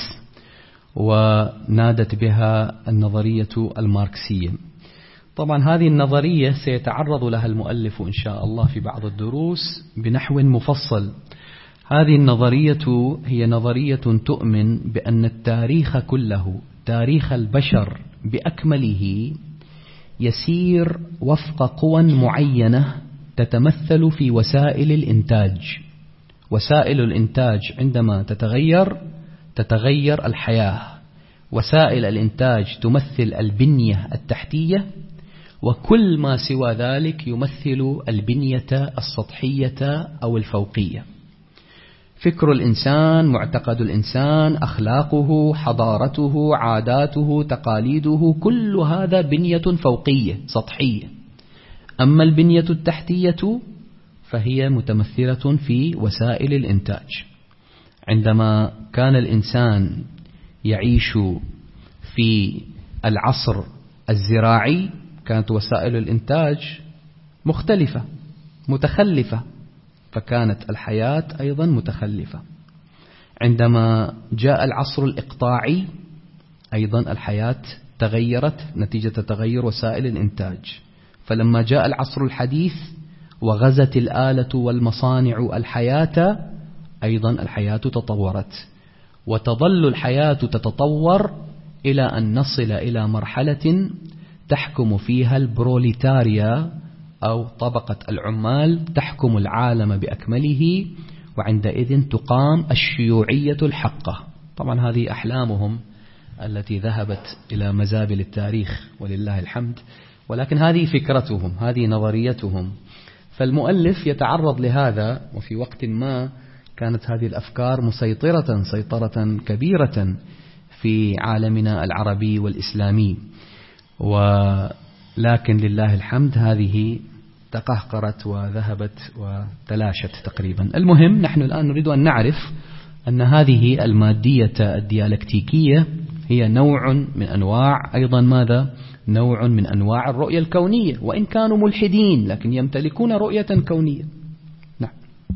ونادت بها النظرية الماركسية. طبعا هذه النظرية سيتعرض لها المؤلف إن شاء الله في بعض الدروس بنحو مفصل. هذه النظرية هي نظرية تؤمن بأن التاريخ كله، تاريخ البشر بأكمله، يسير وفق قوى معينة تتمثل في وسائل الإنتاج. وسائل الإنتاج عندما تتغير تتغير الحياة. وسائل الإنتاج تمثل البنية التحتية، وكل ما سوى ذلك يمثل البنية السطحية أو الفوقية. فكر الإنسان، معتقد الإنسان، أخلاقه، حضارته، عاداته، تقاليده، كل هذا بنية فوقية سطحية. أما البنية التحتية فهي متمثلة في وسائل الإنتاج. عندما كان الإنسان يعيش في العصر الزراعي كانت وسائل الإنتاج مختلفة متخلفة، فكانت الحياة أيضا متخلفة. عندما جاء العصر الإقطاعي أيضا الحياة تغيرت نتيجة تغير وسائل الإنتاج. فلما جاء العصر الحديث وغزت الآلة والمصانع الحياة، أيضا الحياة تطورت، وتظل الحياة تتطور إلى أن نصل إلى مرحلة تحكم فيها البروليتاريا أو طبقة العمال تحكم العالم بأكمله، وعندئذ تقام الشيوعية الحقة. طبعا هذه أحلامهم التي ذهبت إلى مزابل التاريخ ولله الحمد، ولكن هذه فكرتهم، هذه نظريتهم. فالمؤلف يتعرض لهذا، وفي وقت ما كانت هذه الأفكار مسيطرة سيطرة كبيرة في عالمنا العربي والإسلامي، ولكن لله الحمد هذه تقهقرت وذهبت وتلاشت تقريبا. المهم نحن الآن نريد أن نعرف أن هذه المادية الديالكتيكية هي نوع من أنواع أيضا ماذا؟ نوع من أنواع الرؤية الكونية، وإن كانوا ملحدين لكن يمتلكون رؤية كونية. نعم.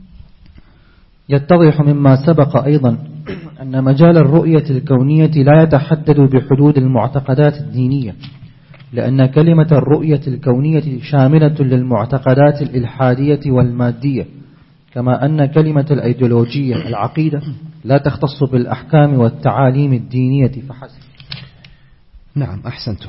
يتضح مما سبق أيضا أن مجال الرؤية الكونية لا يتحدد بحدود المعتقدات الدينية، لأن كلمة الرؤية الكونية شاملة للمعتقدات الإلحادية والمادية، كما أن كلمة الأيديولوجية العقيدة لا تختص بالأحكام والتعاليم الدينية فحسب. نعم أحسنتم.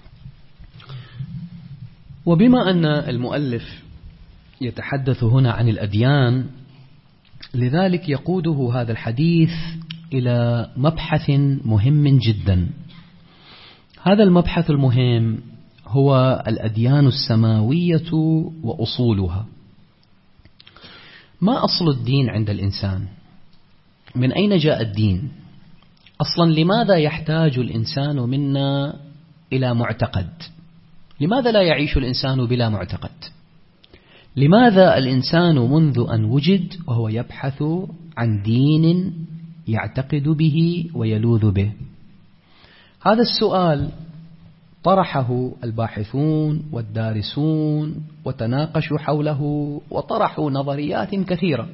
وبما أن المؤلف يتحدث هنا عن الأديان، لذلك يقوده هذا الحديث إلى مبحث مهم جدا. هذا المبحث المهم هو الأديان السماوية وأصولها. ما أصل الدين عند الإنسان؟ من أين جاء الدين؟ أصلا لماذا يحتاج الإنسان منا إلى معتقد؟ لماذا لا يعيش الإنسان بلا معتقد؟ لماذا الإنسان منذ أن وجد وهو يبحث عن دين يعتقد به ويلوذ به؟ هذا السؤال طرحه الباحثون والدارسون وتناقشوا حوله وطرحوا نظريات كثيرة.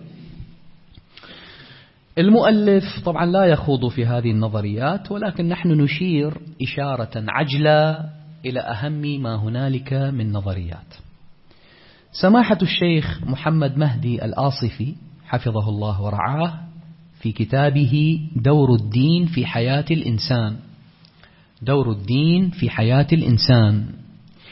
المؤلف طبعا لا يخوض في هذه النظريات، ولكن نحن نشير إشارة عجلة إلى أهم ما هنالك من نظريات. سماحة الشيخ محمد مهدي الآصفي حفظه الله ورعاه في كتابه دور الدين في حياة الإنسان، دور الدين في حياة الإنسان،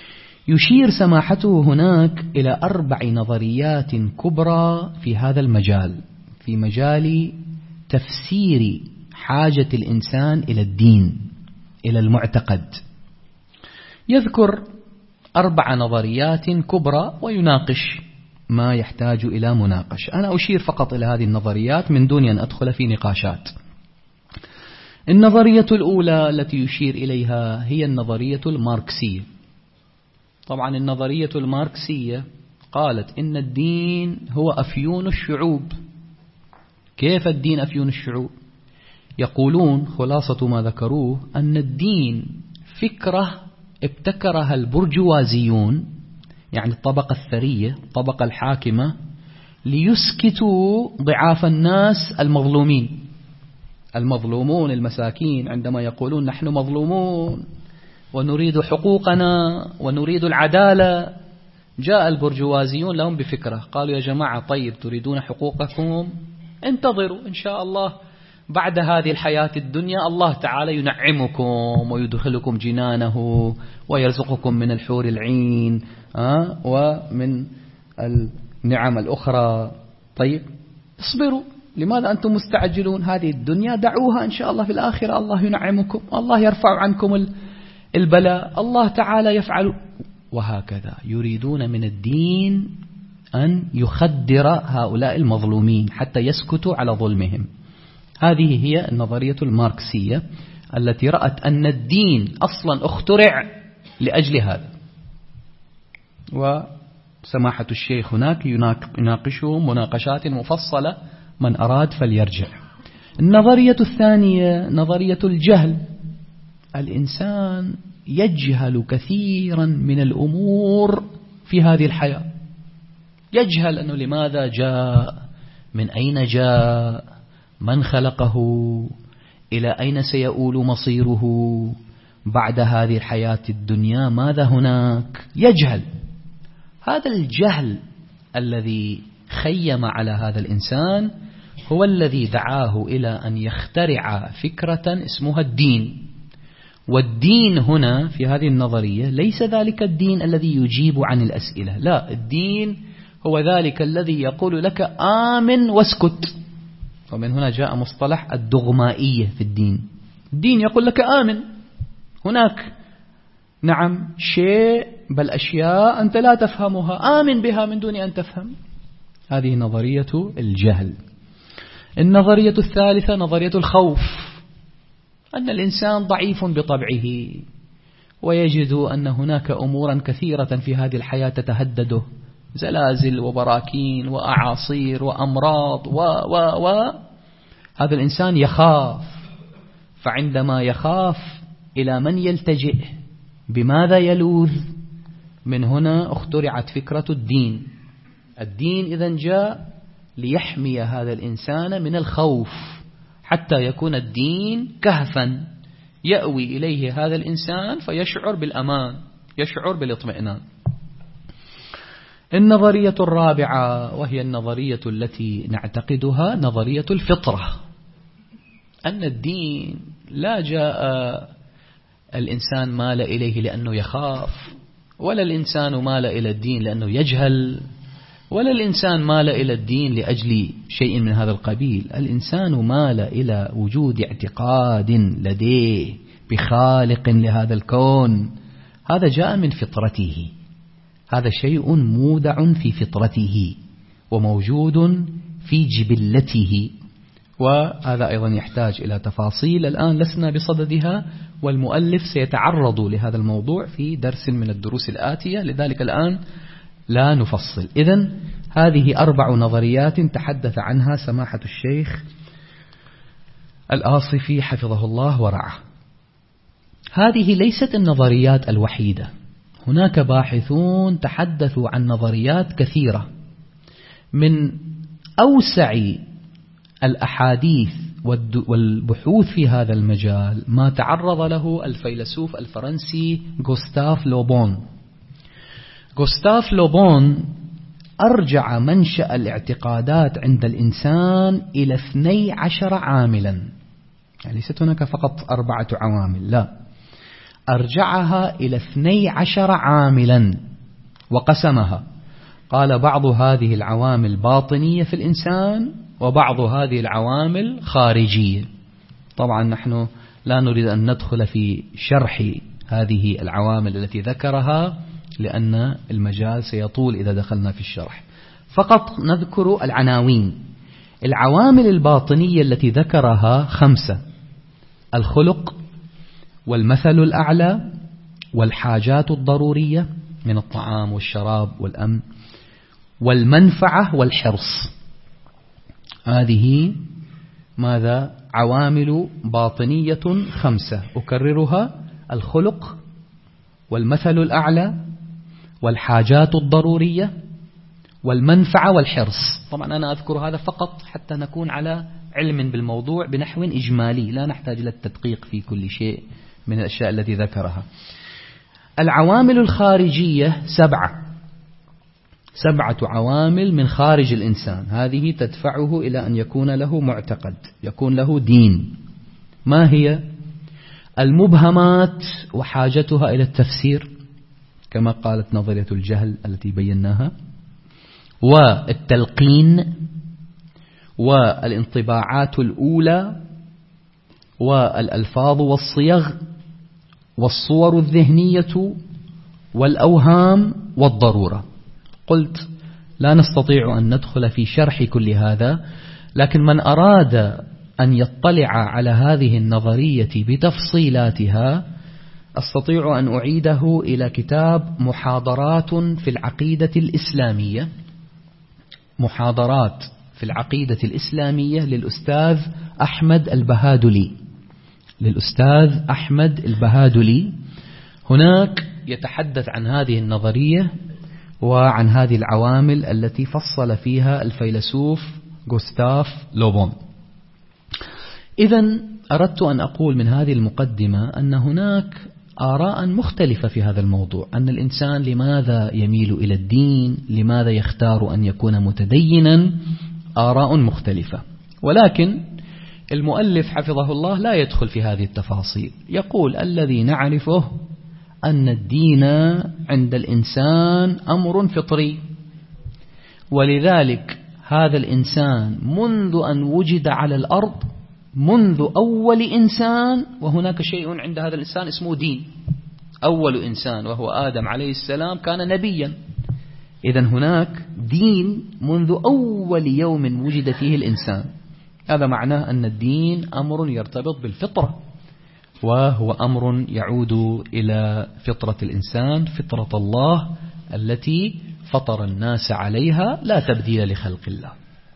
يشير سماحته هناك إلى أربع نظريات كبرى في هذا المجال، في مجال تفسير حاجة الإنسان إلى الدين، إلى المعتقد. يذكر أربع نظريات كبرى ويناقش ما يحتاج إلى مناقش. أنا أشير فقط إلى هذه النظريات من دون أن أدخل في نقاشات. النظرية الأولى التي يشير إليها هي النظرية الماركسية. طبعا النظرية الماركسية قالت إن الدين هو أفيون الشعوب. كيف الدين أفيون الشعوب؟ يقولون خلاصة ما ذكروه أن الدين فكرة ابتكرها البرجوازيون، يعني الطبقة الثرية، الطبقة الحاكمة، ليسكتوا ضعاف الناس المظلومين. المظلومون المساكين عندما يقولون نحن مظلومون ونريد حقوقنا ونريد العدالة، جاء البرجوازيون لهم بفكرة، قالوا يا جماعة طيب تريدون حقوقكم، انتظروا إن شاء الله بعد هذه الحياة الدنيا الله تعالى ينعمكم ويدخلكم جنانه ويرزقكم من الحور العين أه؟ ومن النعم الأخرى. طيب اصبروا، لماذا أنتم مستعجلون؟ هذه الدنيا دعوها، إن شاء الله في الآخرة الله ينعمكم، الله يرفع عنكم البلاء، الله تعالى يفعل. وهكذا يريدون من الدين أن يخدر هؤلاء المظلومين حتى يسكتوا على ظلمهم. هذه هي النظرية الماركسية التي رأت أن الدين أصلا اخترع لأجل هذا. وسماحة الشيخ هناك يناقشهم مناقشات مفصلة، من أراد فليرجع. النظرية الثانية نظرية الجهل. الإنسان يجهل كثيرا من الأمور في هذه الحياة، يجهل أنه لماذا جاء، من أين جاء، من خلقه، إلى أين سيؤول مصيره بعد هذه الحياة الدنيا، ماذا هناك، يجهل. هذا الجهل الذي خيم على هذا الإنسان هو الذي دعاه إلى أن يخترع فكرة اسمها الدين. والدين هنا في هذه النظرية ليس ذلك الدين الذي يجيب عن الأسئلة، لا، الدين هو ذلك الذي يقول لك آمن واسكت. ومن هنا جاء مصطلح الدغمائية في الدين. الدين يقول لك آمن، هناك نعم شيء بل أشياء أنت لا تفهمها، آمن بها من دون أن تفهم. هذه نظرية الجهل. النظرية الثالثة نظرية الخوف، أن الإنسان ضعيف بطبعه ويجد أن هناك أمورا كثيرة في هذه الحياة تتهدده، زلازل وبراكين وأعاصير وأمراض و و و هذا الإنسان يخاف. فعندما يخاف إلى من يلتجئ؟ بماذا يلوذ؟ من هنا اخترعت فكرة الدين. الدين إذن جاء ليحمي هذا الإنسان من الخوف، حتى يكون الدين كهفا يأوي إليه هذا الإنسان فيشعر بالأمان، يشعر بالاطمئنان. النظرية الرابعة وهي النظرية التي نعتقدها نظرية الفطرة، أن الدين لا جاء الإنسان مال إليه لأنه يخاف، ولا الإنسان مال إلى الدين لأنه يجهل، ولا الإنسان مال إلى الدين لأجل شيء من هذا القبيل. الإنسان مال إلى وجود اعتقاد لديه بخالق لهذا الكون، هذا جاء من فطرته، هذا شيء مودع في فطرته وموجود في جبلته. وهذا أيضا يحتاج إلى تفاصيل الآن لسنا بصددها، والمؤلف سيتعرض لهذا الموضوع في درس من الدروس الآتية، لذلك الآن لا نفصل. إذن هذه أربع نظريات تحدث عنها سماحة الشيخ الآصفي حفظه الله ورعاه. هذه ليست النظريات الوحيدة، هناك باحثون تحدثوا عن نظريات كثيرة. من أوسع الأحاديث والبحوث في هذا المجال ما تعرض له الفيلسوف الفرنسي غوستاف لوبون. غوستاف لوبون أرجع منشأ الاعتقادات عند الإنسان إلى اثني عشر عاملا، يعني ليست هناك فقط أربعة عوامل، لا، أرجعها إلى اثني عشر عاملا وقسمها، قال بعض هذه العوامل باطنية في الإنسان وبعض هذه العوامل خارجية. طبعا نحن لا نريد أن ندخل في شرح هذه العوامل التي ذكرها لأن المجال سيطول إذا دخلنا في الشرح، فقط نذكر العناوين. العوامل الباطنية التي ذكرها خمسة: الخلق، والمثل الأعلى، والحاجات الضرورية من الطعام والشراب والأمن، والمنفعة والحرص. هذه ماذا؟ عوامل باطنية خمسة أكررها: الخلق، والمثل الأعلى، والحاجات الضرورية، والمنفعة والحرص. طبعا أنا أذكر هذا فقط حتى نكون على علم بالموضوع بنحو إجمالي، لا نحتاج إلى التدقيق في كل شيء من الأشياء التي ذكرها. العوامل الخارجية سبعة سبعة عوامل من خارج الإنسان، هذه تدفعه إلى أن يكون له معتقد، يكون له دين. ما هي؟ المبهمات وحاجتها إلى التفسير كما قالت نظرية الجهل التي بيناها، والتلقين، والانطباعات الأولى، والألفاظ والصيغ، والصور الذهنية، والأوهام، والضرورة. قلت لا نستطيع أن ندخل في شرح كل هذا، لكن من أراد أن يطلع على هذه النظرية بتفصيلاتها أستطيع أن أعيده إلى كتاب محاضرات في العقيدة الإسلامية، محاضرات في العقيدة الإسلامية للأستاذ أحمد البهادلي للأستاذ أحمد البهادلي. هناك يتحدث عن هذه النظرية وعن هذه العوامل التي فصل فيها الفيلسوف غوستاف لوبون. إذن أردت أن أقول من هذه المقدمة أن هناك آراء مختلفة في هذا الموضوع، أن الإنسان لماذا يميل إلى الدين، لماذا يختار أن يكون متدينا، آراء مختلفة. ولكن المؤلف حفظه الله لا يدخل في هذه التفاصيل، يقول الذي نعرفه أن الدين عند الإنسان أمر فطري، ولذلك هذا الإنسان منذ أن وجد على الأرض، منذ أول إنسان، وهناك شيء عند هذا الإنسان اسمه دين. أول إنسان وهو آدم عليه السلام كان نبيا، إذن هناك دين منذ أول يوم وجد فيه الإنسان. هذا معناه أن الدين أمر يرتبط بالفطرة، وهو أمر يعود إلى فطرة الإنسان، فطرة الله التي فطر الناس عليها، لا تبديل لخلق الله.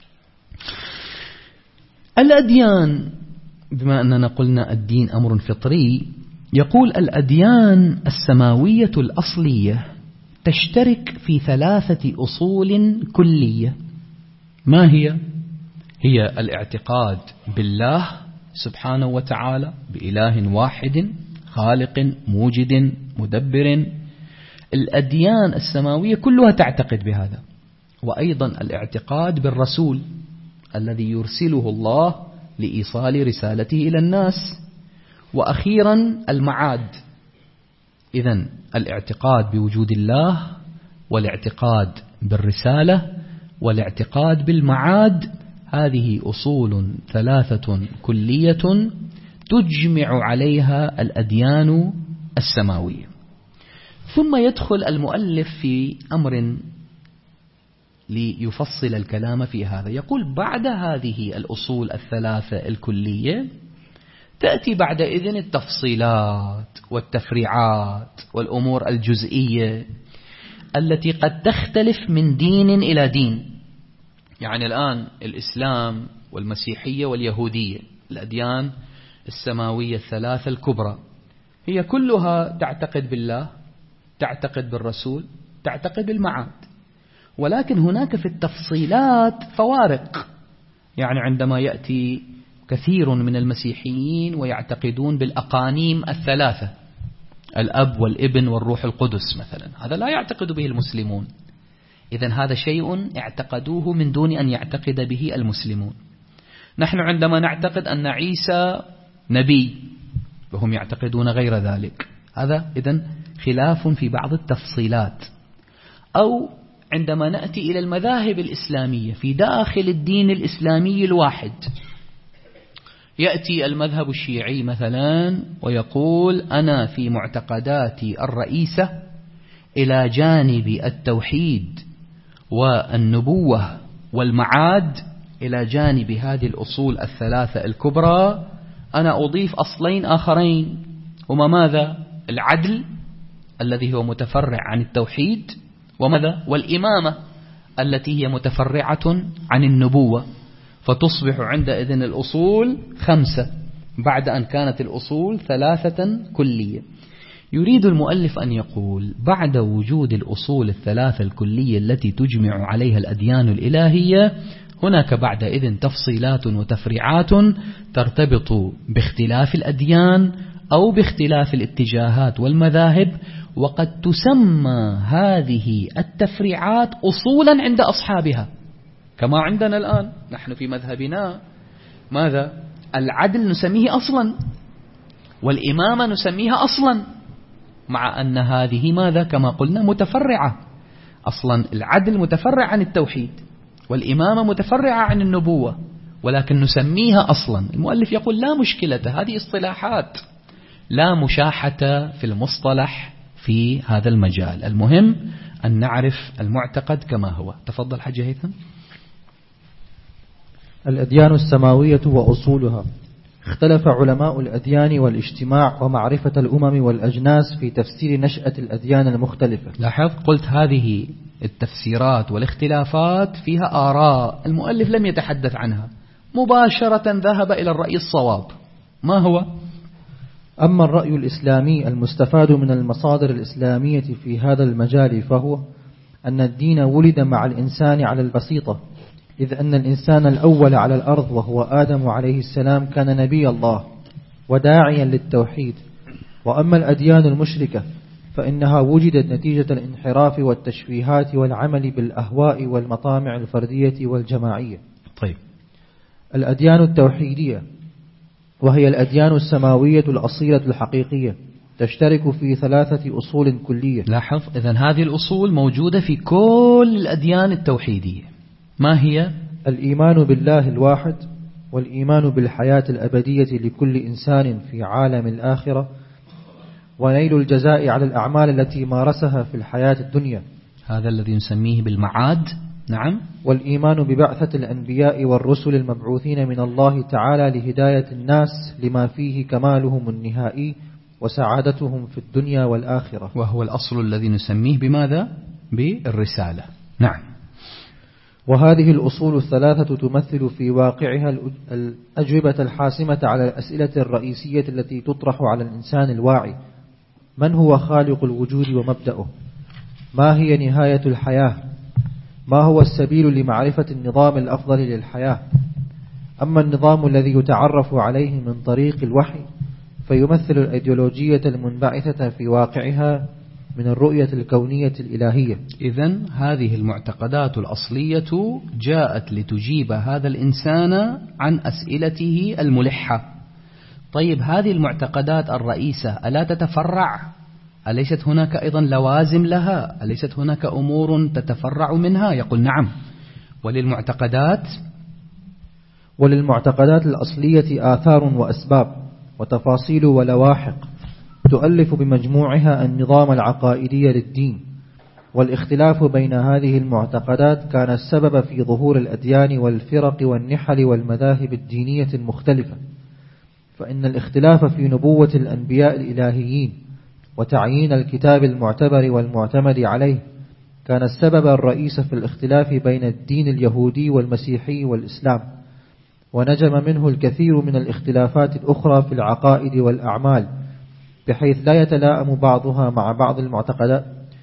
الأديان، بما أننا قلنا الدين أمر فطري، يقول الأديان السماوية الأصلية تشترك في ثلاثة أصول كلية. ما هي؟ هي الاعتقاد بالله سبحانه وتعالى، بإله واحد خالق موجد مدبر. الأديان السماوية كلها تعتقد بهذا. وأيضا الاعتقاد بالرسول الذي يرسله الله لإيصال رسالته إلى الناس. وأخيرا المعاد. إذن الاعتقاد بوجود الله، والاعتقاد بالرسالة، والاعتقاد بالمعاد، هذه أصول ثلاثة كلية تجمع عليها الأديان السماوية. ثم يدخل المؤلف في أمر ليفصل الكلام في هذا، يقول بعد هذه الأصول الثلاثة الكلية تأتي بعد إذن التفصيلات والتفريعات والأمور الجزئية التي قد تختلف من دين إلى دين. يعني الآن الإسلام والمسيحية واليهودية، الأديان السماوية الثلاثة الكبرى، هي كلها تعتقد بالله، تعتقد بالرسول، تعتقد بالمعاد. ولكن هناك في التفصيلات فوارق. يعني عندما يأتي كثير من المسيحيين ويعتقدون بالأقانيم الثلاثة، الأب والابن والروح القدس مثلا، هذا لا يعتقد به المسلمون. إذن هذا شيء اعتقدوه من دون أن يعتقد به المسلمون. نحن عندما نعتقد أن عيسى نبي وهم يعتقدون غير ذلك، هذا إذن خلاف في بعض التفصيلات. أو عندما نأتي إلى المذاهب الإسلامية في داخل الدين الإسلامي الواحد، يأتي المذهب الشيعي مثلا ويقول أنا في معتقداتي الرئيسة إلى جانب التوحيد والنبوة والمعاد، إلى جانب هذه الأصول الثلاثة الكبرى أنا أضيف أصلين آخرين، هما ماذا؟ العدل الذي هو متفرع عن التوحيد، وماذا؟ والإمامة التي هي متفرعة عن النبوة، فتصبح عندئذ الأصول خمسة بعد أن كانت الأصول ثلاثة كلية. يريد المؤلف أن يقول بعد وجود الأصول الثلاثة الكلية التي تجمع عليها الأديان الإلهية، هناك بعدئذ تفصيلات وتفريعات ترتبط باختلاف الأديان أو باختلاف الاتجاهات والمذاهب، وقد تسمى هذه التفريعات أصولا عند أصحابها، كما عندنا الآن نحن في مذهبنا ماذا؟ العدل نسميه أصلا، والإمامة نسميها أصلا، مع أن هذه ماذا؟ كما قلنا متفرعة. أصلا العدل متفرع عن التوحيد، والإمامة متفرعة عن النبوة، ولكن نسميها أصلا. المؤلف يقول لا مشكلة، هذه اصطلاحات لا مشاحة في المصطلح في هذا المجال، المهم أن نعرف المعتقد كما هو. تفضل حاج هيثم. الأديان السماوية وأصولها. اختلف علماء الأديان والاجتماع ومعرفة الأمم والأجناس في تفسير نشأة الأديان المختلفة. لاحظ قلت هذه التفسيرات والاختلافات فيها آراء، المؤلف لم يتحدث عنها، مباشرة ذهب إلى الرأي الصواب. ما هو؟ أما الرأي الإسلامي المستفاد من المصادر الإسلامية في هذا المجال فهو أن الدين ولد مع الإنسان على البسيطة، إذ أن الإنسان الأول على الأرض وهو آدم عليه السلام كان نبي الله وداعيا للتوحيد. وأما الأديان المشركة فإنها وجدت نتيجة الانحراف والتشويهات والعمل بالأهواء والمطامع الفردية والجماعية. طيب، الأديان التوحيدية وهي الأديان السماوية الأصيلة الحقيقية تشترك في ثلاثة أصول كلية. لاحظ إذن هذه الأصول موجودة في كل الأديان التوحيدية. ما هي؟ الإيمان بالله الواحد، والإيمان بالحياة الأبدية لكل إنسان في عالم الآخرة، ونيل الجزاء على الأعمال التي مارسها في الحياة الدنيا، هذا الذي نسميه بالمعاد. نعم. والإيمان ببعثة الأنبياء والرسل المبعوثين من الله تعالى لهداية الناس لما فيه كمالهم النهائي وسعادتهم في الدنيا والآخرة، وهو الأصل الذي نسميه بماذا؟ بالرسالة. نعم. وهذه الأصول الثلاثة تمثل في واقعها الأجوبة الحاسمة على الأسئلة الرئيسية التي تطرح على الإنسان الواعي: من هو خالق الوجود ومبدأه؟ ما هي نهاية الحياة؟ ما هو السبيل لمعرفة النظام الأفضل للحياة؟ أما النظام الذي يتعرف عليه من طريق الوحي فيمثل الأيديولوجية المنبعثة في واقعها من الرؤية الكونية الإلهية. إذن هذه المعتقدات الأصلية جاءت لتجيب هذا الإنسان عن أسئلته الملحة. طيب، هذه المعتقدات الرئيسة ألا تتفرع؟ أليست هناك أيضا لوازم لها؟ أليست هناك أمور تتفرع منها؟ يقول نعم. وللمعتقدات وللمعتقدات الأصلية آثار وأسباب وتفاصيل ولواحق تؤلف بمجموعها النظام العقائدي للدين. والاختلاف بين هذه المعتقدات كان السبب في ظهور الأديان والفرق والنحل والمذاهب الدينية المختلفة. فإن الاختلاف في نبوة الأنبياء الإلهيين وتعيين الكتاب المعتبر والمعتمد عليه كان السبب الرئيس في الاختلاف بين الدين اليهودي والمسيحي والإسلام، ونجم منه الكثير من الاختلافات الأخرى في العقائد والأعمال، بحيث لا يتلائم بعضها مع بعض المعتقدات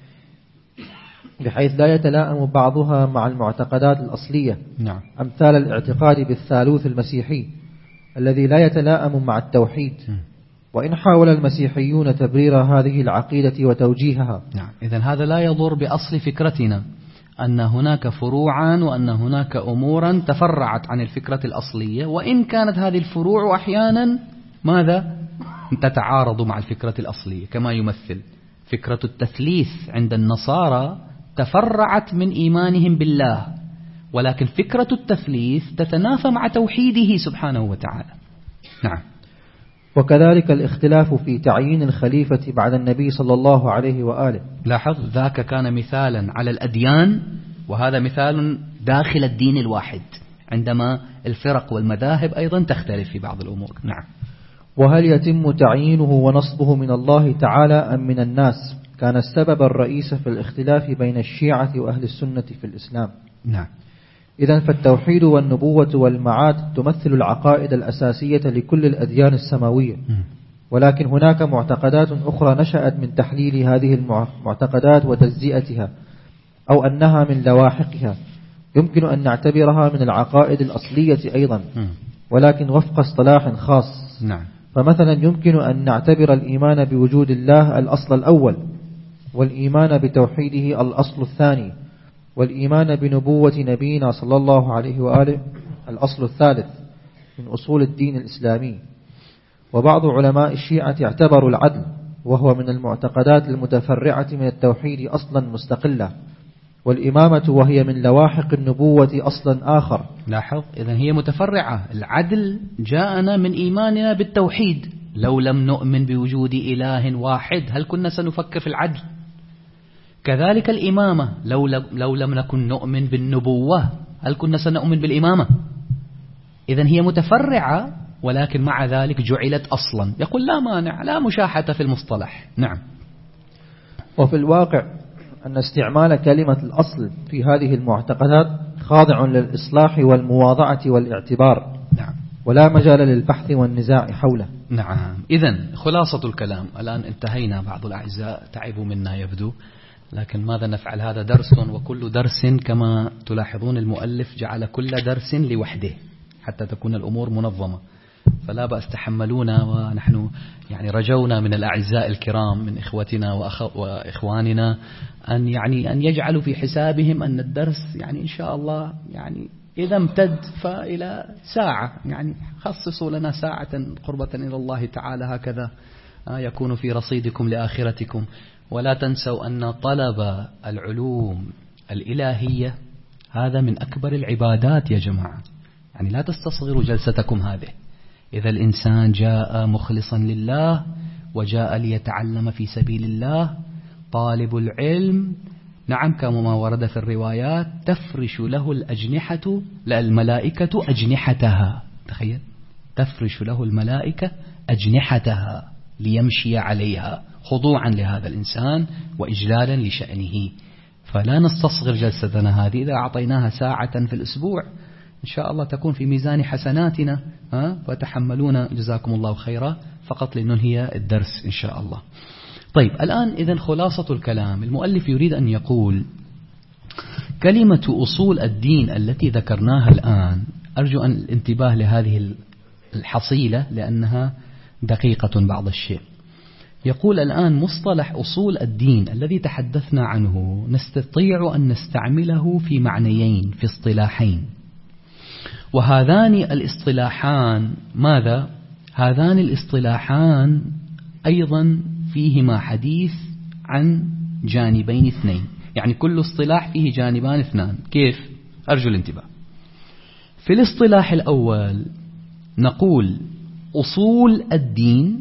بحيث لا يتلائم بعضها مع المعتقدات الأصلية. نعم. أمثال الاعتقاد بالثالوث المسيحي الذي لا يتلائم مع التوحيد، وإن حاول المسيحيون تبرير هذه العقيدة وتوجيهها. نعم. إذن هذا لا يضر بأصل فكرتنا أن هناك فروعا وأن هناك أمورا تفرعت عن الفكرة الأصلية، وإن كانت هذه الفروع أحيانا ماذا؟ تتعارض مع الفكرة الأصلية، كما يمثل فكرة التثليث عند النصارى تفرعت من إيمانهم بالله، ولكن فكرة التثليث تتنافى مع توحيده سبحانه وتعالى. نعم. وكذلك الاختلاف في تعيين الخليفة بعد النبي صلى الله عليه وآله. لاحظ ذاك كان مثالا على الأديان، وهذا مثال داخل الدين الواحد، عندما الفرق والمذاهب أيضا تختلف في بعض الأمور. نعم. وهل يتم تعيينه ونصبه من الله تعالى أم من الناس؟ كان السبب الرئيس في الاختلاف بين الشيعة وأهل السنة في الإسلام. نعم. إذن فالتوحيد والنبوة والمعاد تمثل العقائد الأساسية لكل الأديان السماوية، ولكن هناك معتقدات أخرى نشأت من تحليل هذه المعتقدات وتجزئتها، أو أنها من لواحقها، يمكن أن نعتبرها من العقائد الأصلية أيضا، ولكن وفق اصطلاح خاص. نعم. فمثلا يمكن أن نعتبر الإيمان بوجود الله الأصل الأول، والإيمان بتوحيده الأصل الثاني، والإيمان بنبوة نبينا صلى الله عليه وآله الأصل الثالث من أصول الدين الإسلامي. وبعض علماء الشيعة اعتبروا العدل، وهو من المعتقدات المتفرعة من التوحيد أصلا مستقلة، والإمامة وهي من لواحق النبوة أصلا آخر. لاحظ، إذن هي متفرعة. العدل جاءنا من إيماننا بالتوحيد، لو لم نؤمن بوجود إله واحد هل كنا سنفكر في العدل؟ كذلك الإمامة، لو, لو لم نكن نؤمن بالنبوة هل كنا سنؤمن بالإمامة؟ إذن هي متفرعة، ولكن مع ذلك جعلت أصلا. يقول لا مانع، لا مشاحة في المصطلح. نعم. وفي الواقع أن استعمال كلمة الأصل في هذه المعتقدات خاضع للإصلاح والمواضعة والاعتبار. نعم. ولا مجال للبحث والنزاع حوله. نعم. إذن خلاصة الكلام، الآن انتهينا. بعض الأعزاء تعبوا منا يبدو، لكن ماذا نفعل؟ هذا درس، وكل درس كما تلاحظون المؤلف جعل كل درس لوحده حتى تكون الأمور منظمة، فلا بأس تحملونا. ونحن يعني رجونا من الأعزاء الكرام من إخوتنا وإخواننا أن يعني أن يجعلوا في حسابهم أن الدرس يعني إن شاء الله يعني إذا امتد فإلى ساعة، يعني خصصوا لنا ساعة قربة إلى الله تعالى، هكذا يكون في رصيدكم لآخرتكم. ولا تنسوا أن طلب العلوم الإلهية هذا من أكبر العبادات يا جماعة، يعني لا تستصغروا جلستكم هذه. إذا الإنسان جاء مخلصا لله وجاء ليتعلم في سبيل الله، طالب العلم نعم كما ورد في الروايات تفرش له الأجنحة، لا الملائكة أجنحتها، تخيل، تفرش له الملائكة أجنحتها ليمشي عليها خضوعا لهذا الإنسان وإجلالا لشأنه. فلا نستصغر جلستنا هذه، إذا أعطيناها ساعة في الأسبوع إن شاء الله تكون في ميزان حسناتنا، ها فتحملونا جزاكم الله خيرا، فقط لننهي الدرس إن شاء الله. طيب الآن إذن خلاصة الكلام، المؤلف يريد أن يقول كلمة أصول الدين التي ذكرناها الآن، أرجو أن الانتباه لهذه الحصيلة لأنها دقيقة بعض الشيء. يقول الآن مصطلح أصول الدين الذي تحدثنا عنه نستطيع أن نستعمله في معنيين، في اصطلاحين، وهذان الاصطلاحان ماذا؟ هذان الاصطلاحان أيضا فيهما حديث عن جانبين اثنين، يعني كل اصطلاح فيه جانبان اثنان. كيف؟ أرجو الانتباه. في الاصطلاح الأول نقول أصول الدين،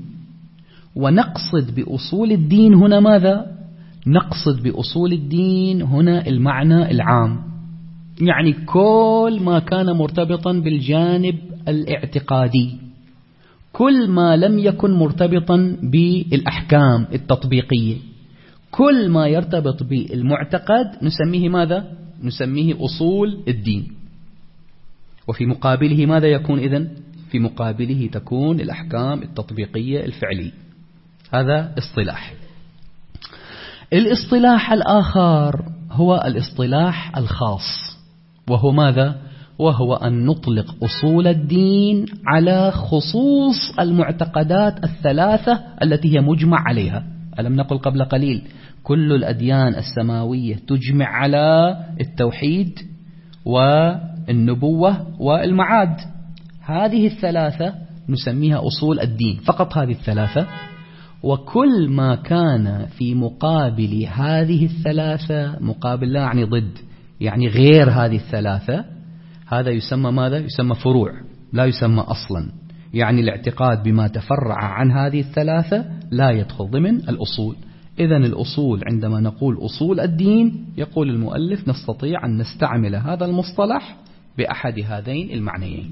ونقصد بأصول الدين هنا ماذا؟ نقصد بأصول الدين هنا المعنى العام، يعني كل ما كان مرتبطا بالجانب الاعتقادي، كل ما لم يكن مرتبطا بالأحكام التطبيقية، كل ما يرتبط بالمعتقد نسميه ماذا؟ نسميه أصول الدين. وفي مقابله ماذا يكون إذن؟ في مقابله تكون الأحكام التطبيقية الفعلية. هذا اصطلاح. الاصطلاح الآخر هو الاصطلاح الخاص، وهو ماذا؟ وهو أن نطلق أصول الدين على خصوص المعتقدات الثلاثة التي هي مجمع عليها. ألم نقل قبل قليل كل الأديان السماوية تجمع على التوحيد والنبوة والمعاد، هذه الثلاثة نسميها أصول الدين، فقط هذه الثلاثة. وكل ما كان في مقابل هذه الثلاثة، مقابل لا يعني ضد، يعني غير هذه الثلاثة، هذا يسمى ماذا؟ يسمى فروع، لا يسمى أصلا. يعني الاعتقاد بما تفرع عن هذه الثلاثة لا يدخل ضمن الأصول. إذن الأصول عندما نقول أصول الدين، يقول المؤلف نستطيع أن نستعمل هذا المصطلح بأحد هذين المعنيين.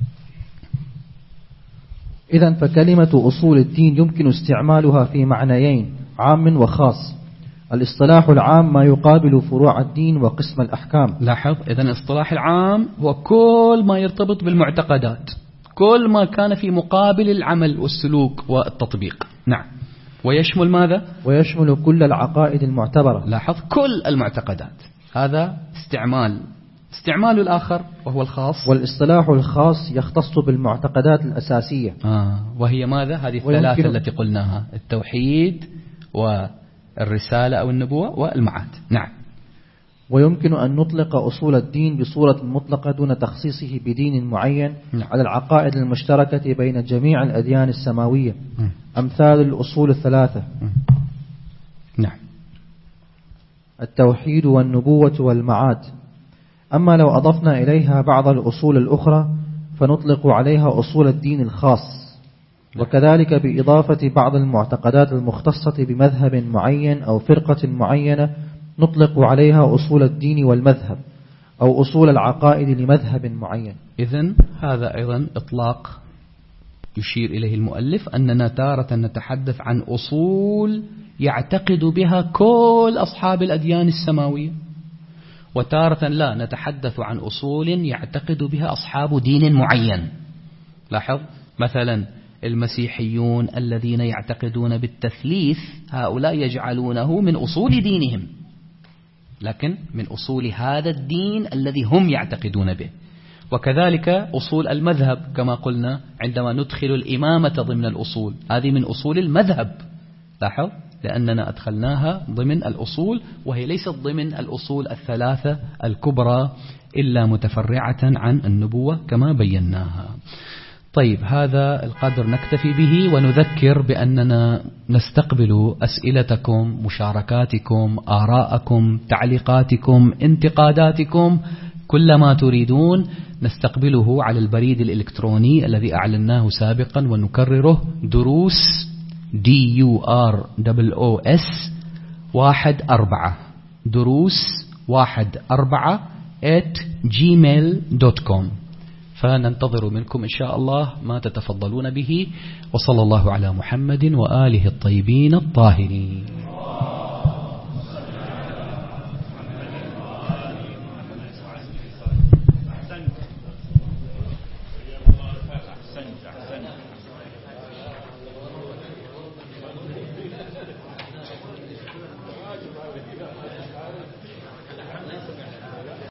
إذن فكلمة أصول الدين يمكن استعمالها في معنيين، عام وخاص. الاصطلاح العام ما يقابل فروع الدين وقسم الأحكام. لاحظ، إذن الاصطلاح العام هو كل ما يرتبط بالمعتقدات، كل ما كان في مقابل العمل والسلوك والتطبيق. نعم. ويشمل ماذا؟ ويشمل كل العقائد المعتبرة. لاحظ، كل المعتقدات. هذا استعمال. استعمال الآخر وهو الخاص. والاصطلاح الخاص يختص بالمعتقدات الأساسية. آه وهي ماذا؟ هذه الثلاثة التي قلناها: التوحيد والرسالة أو النبوة والمعاد. نعم. ويمكن أن نطلق أصول الدين بصورة مطلقة دون تخصيصه بدين معين. نعم. على العقائد المشتركة بين جميع الأديان السماوية. م. أمثال الأصول الثلاثة. م. نعم. التوحيد والنبوة والمعاد. أما لو أضفنا إليها بعض الأصول الأخرى فنطلق عليها أصول الدين الخاص. وكذلك بإضافة بعض المعتقدات المختصة بمذهب معين أو فرقة معينة نطلق عليها أصول الدين والمذهب، أو أصول العقائد لمذهب معين. إذن هذا أيضا إطلاق يشير إليه المؤلف، أننا تارة نتحدث عن أصول يعتقد بها كل أصحاب الأديان السماوية، وتارة لا، نتحدث عن أصول يعتقد بها أصحاب دين معين. لاحظ، مثلا المسيحيون الذين يعتقدون بالتثليث، هؤلاء يجعلونه من أصول دينهم، لكن من أصول هذا الدين الذي هم يعتقدون به. وكذلك أصول المذهب كما قلنا، عندما ندخل الإمامة ضمن الأصول، هذه من أصول المذهب. لاحظ، لأننا أدخلناها ضمن الأصول، وهي ليست ضمن الأصول الثلاثة الكبرى إلا متفرعة عن النبوة كما بيناها. طيب، هذا القدر نكتفي به، ونذكر بأننا نستقبل أسئلتكم، مشاركاتكم، آراءكم، تعليقاتكم، انتقاداتكم، كل ما تريدون نستقبله على البريد الإلكتروني الذي أعلناه سابقا ونكرره: دروس دي يو آر او او اس واحد أربعة دروس واحد أربعة at جيميل دوت كوم. فننتظر منكم إن شاء الله ما تتفضلون به. وصلى الله على محمد وآله الطيبين الطاهرين.